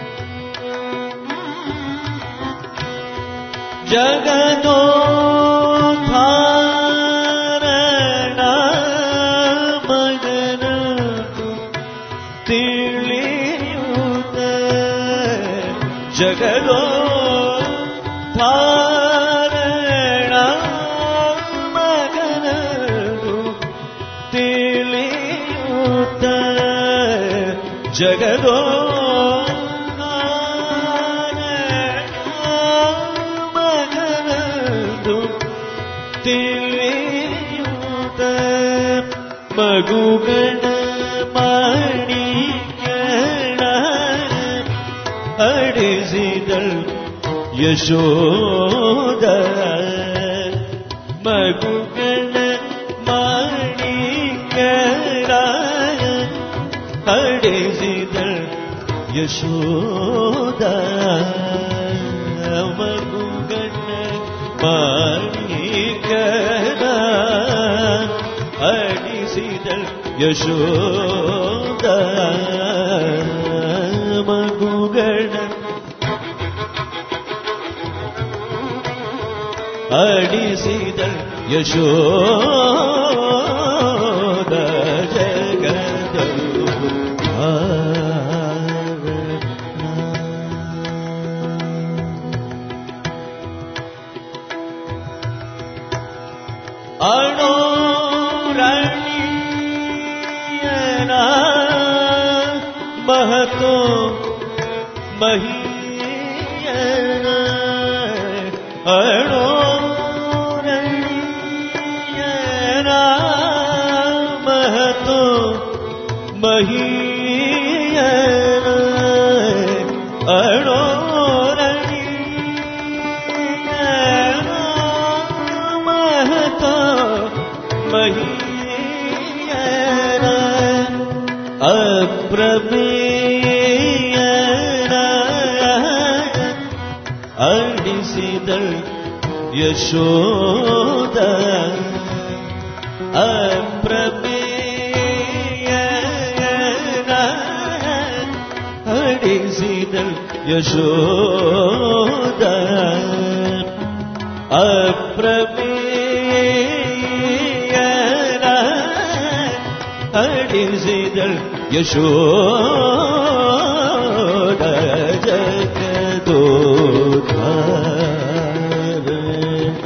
ಜಗದೋದ್ಧಾರಣ ಮಗನದು ತಿಳಿಯುತ್ತ ಜಗದೋದ್ಧಾರಣ ಮಗನದು ತಿಳಿಯುತ್ತ ಮಗನದು ತಿಳಿಯುತ್ತ ಮಗುಗಣ ಮಾಣಿಕ್ಯಣ ಅಡಿಸಿದಳು ಯಶೋದ ಮಗುಗಣ ಮಾಣಿಕ್ಯಣ ಅಡಿಸಿದಳು ಯಶೋದ ಮಗುಗಣ ಮಾಣಿಕ್ಯಣ ಅಡಿಸಿದಳು ಯಶೋದ ಮಗುಗಣ ಅಡಿಸಿದಳು ಯಶೋದ ಜಗದೋದ್ಧಾರಣ ಅಣೋರಣೀಯನ ಮಹತೋ ಮಹೀಯನ ಅಣೋರಣೀಯನ ಮಹತೋ ಮಹೀಯನ ಅಣೋರಣೀಯನ ಮಹತೋ ಮಹೀಯನ ಅಪ್ರಮೇಯನ ಅಡಿಸಿದಳು ಯಶೋದ ಅಪ್ರಮೇಯನ ಅಡಿಸಿದಳು ಯಶೋದ ಅಪ್ರಮೇಯನ ಅಡಿಸಿದಳು ಯಶೋದ ಜಗದೋದ್ಧಾರಣ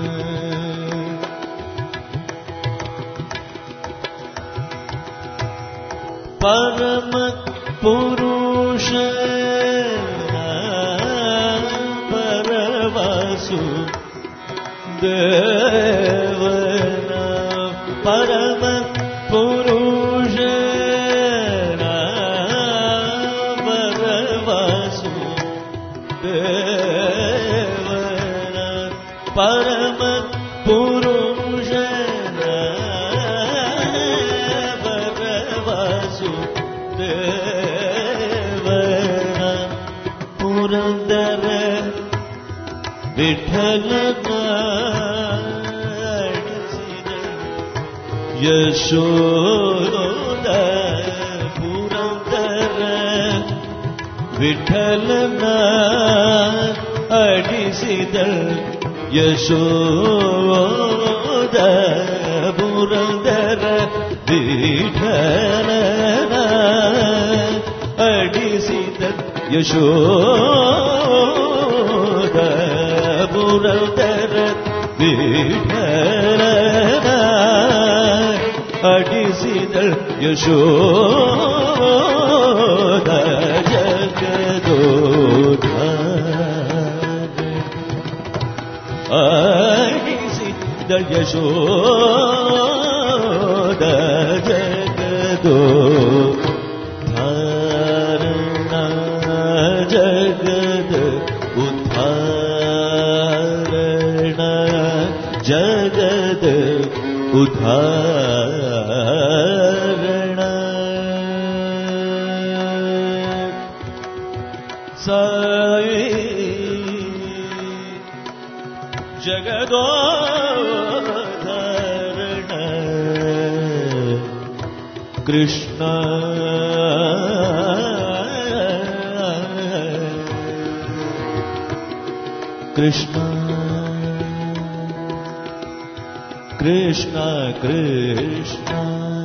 ಪರಮ ಪುರುಷ ಪರವಾಸು ದೇವನ ಪರಮ ಪುರುಷ ಪರವಾಸು ದೇವನ ಪರಮ ಪುರುಷ ಪರವಾಸು ದೇವನ ಪುರಂದರ ವಿಠಲನ ಯಶೋದ ಪುರಂದರ ವಿಠಲನ ಅಡಿಸಿದಳು ಯಶೋದ ಪುರಂದರ ವಿಠಲನ ಅಡಿಸಿದ ಯಶೋದ ಪುರಂದರ ವಿಠಲನ ಅಡಿಸಿದ ಯಶೋದ ಜಗದೋದ್ಧಾರ ಅಡಿಸಿದ ಯಶೋದ ಜಗದೋದ್ಧಾರಣ ಜಗದ ಉದ್ಧಾರಣ ಜಗದ ಉದ್ಧಾರಣ ಸಾಯಿ ಜಗದೋದ್ಧಾರಣ ಕೃಷ್ಣ ಕೃಷ್ಣ ಕೃಷ್ಣ ಕೃಷ್ಣ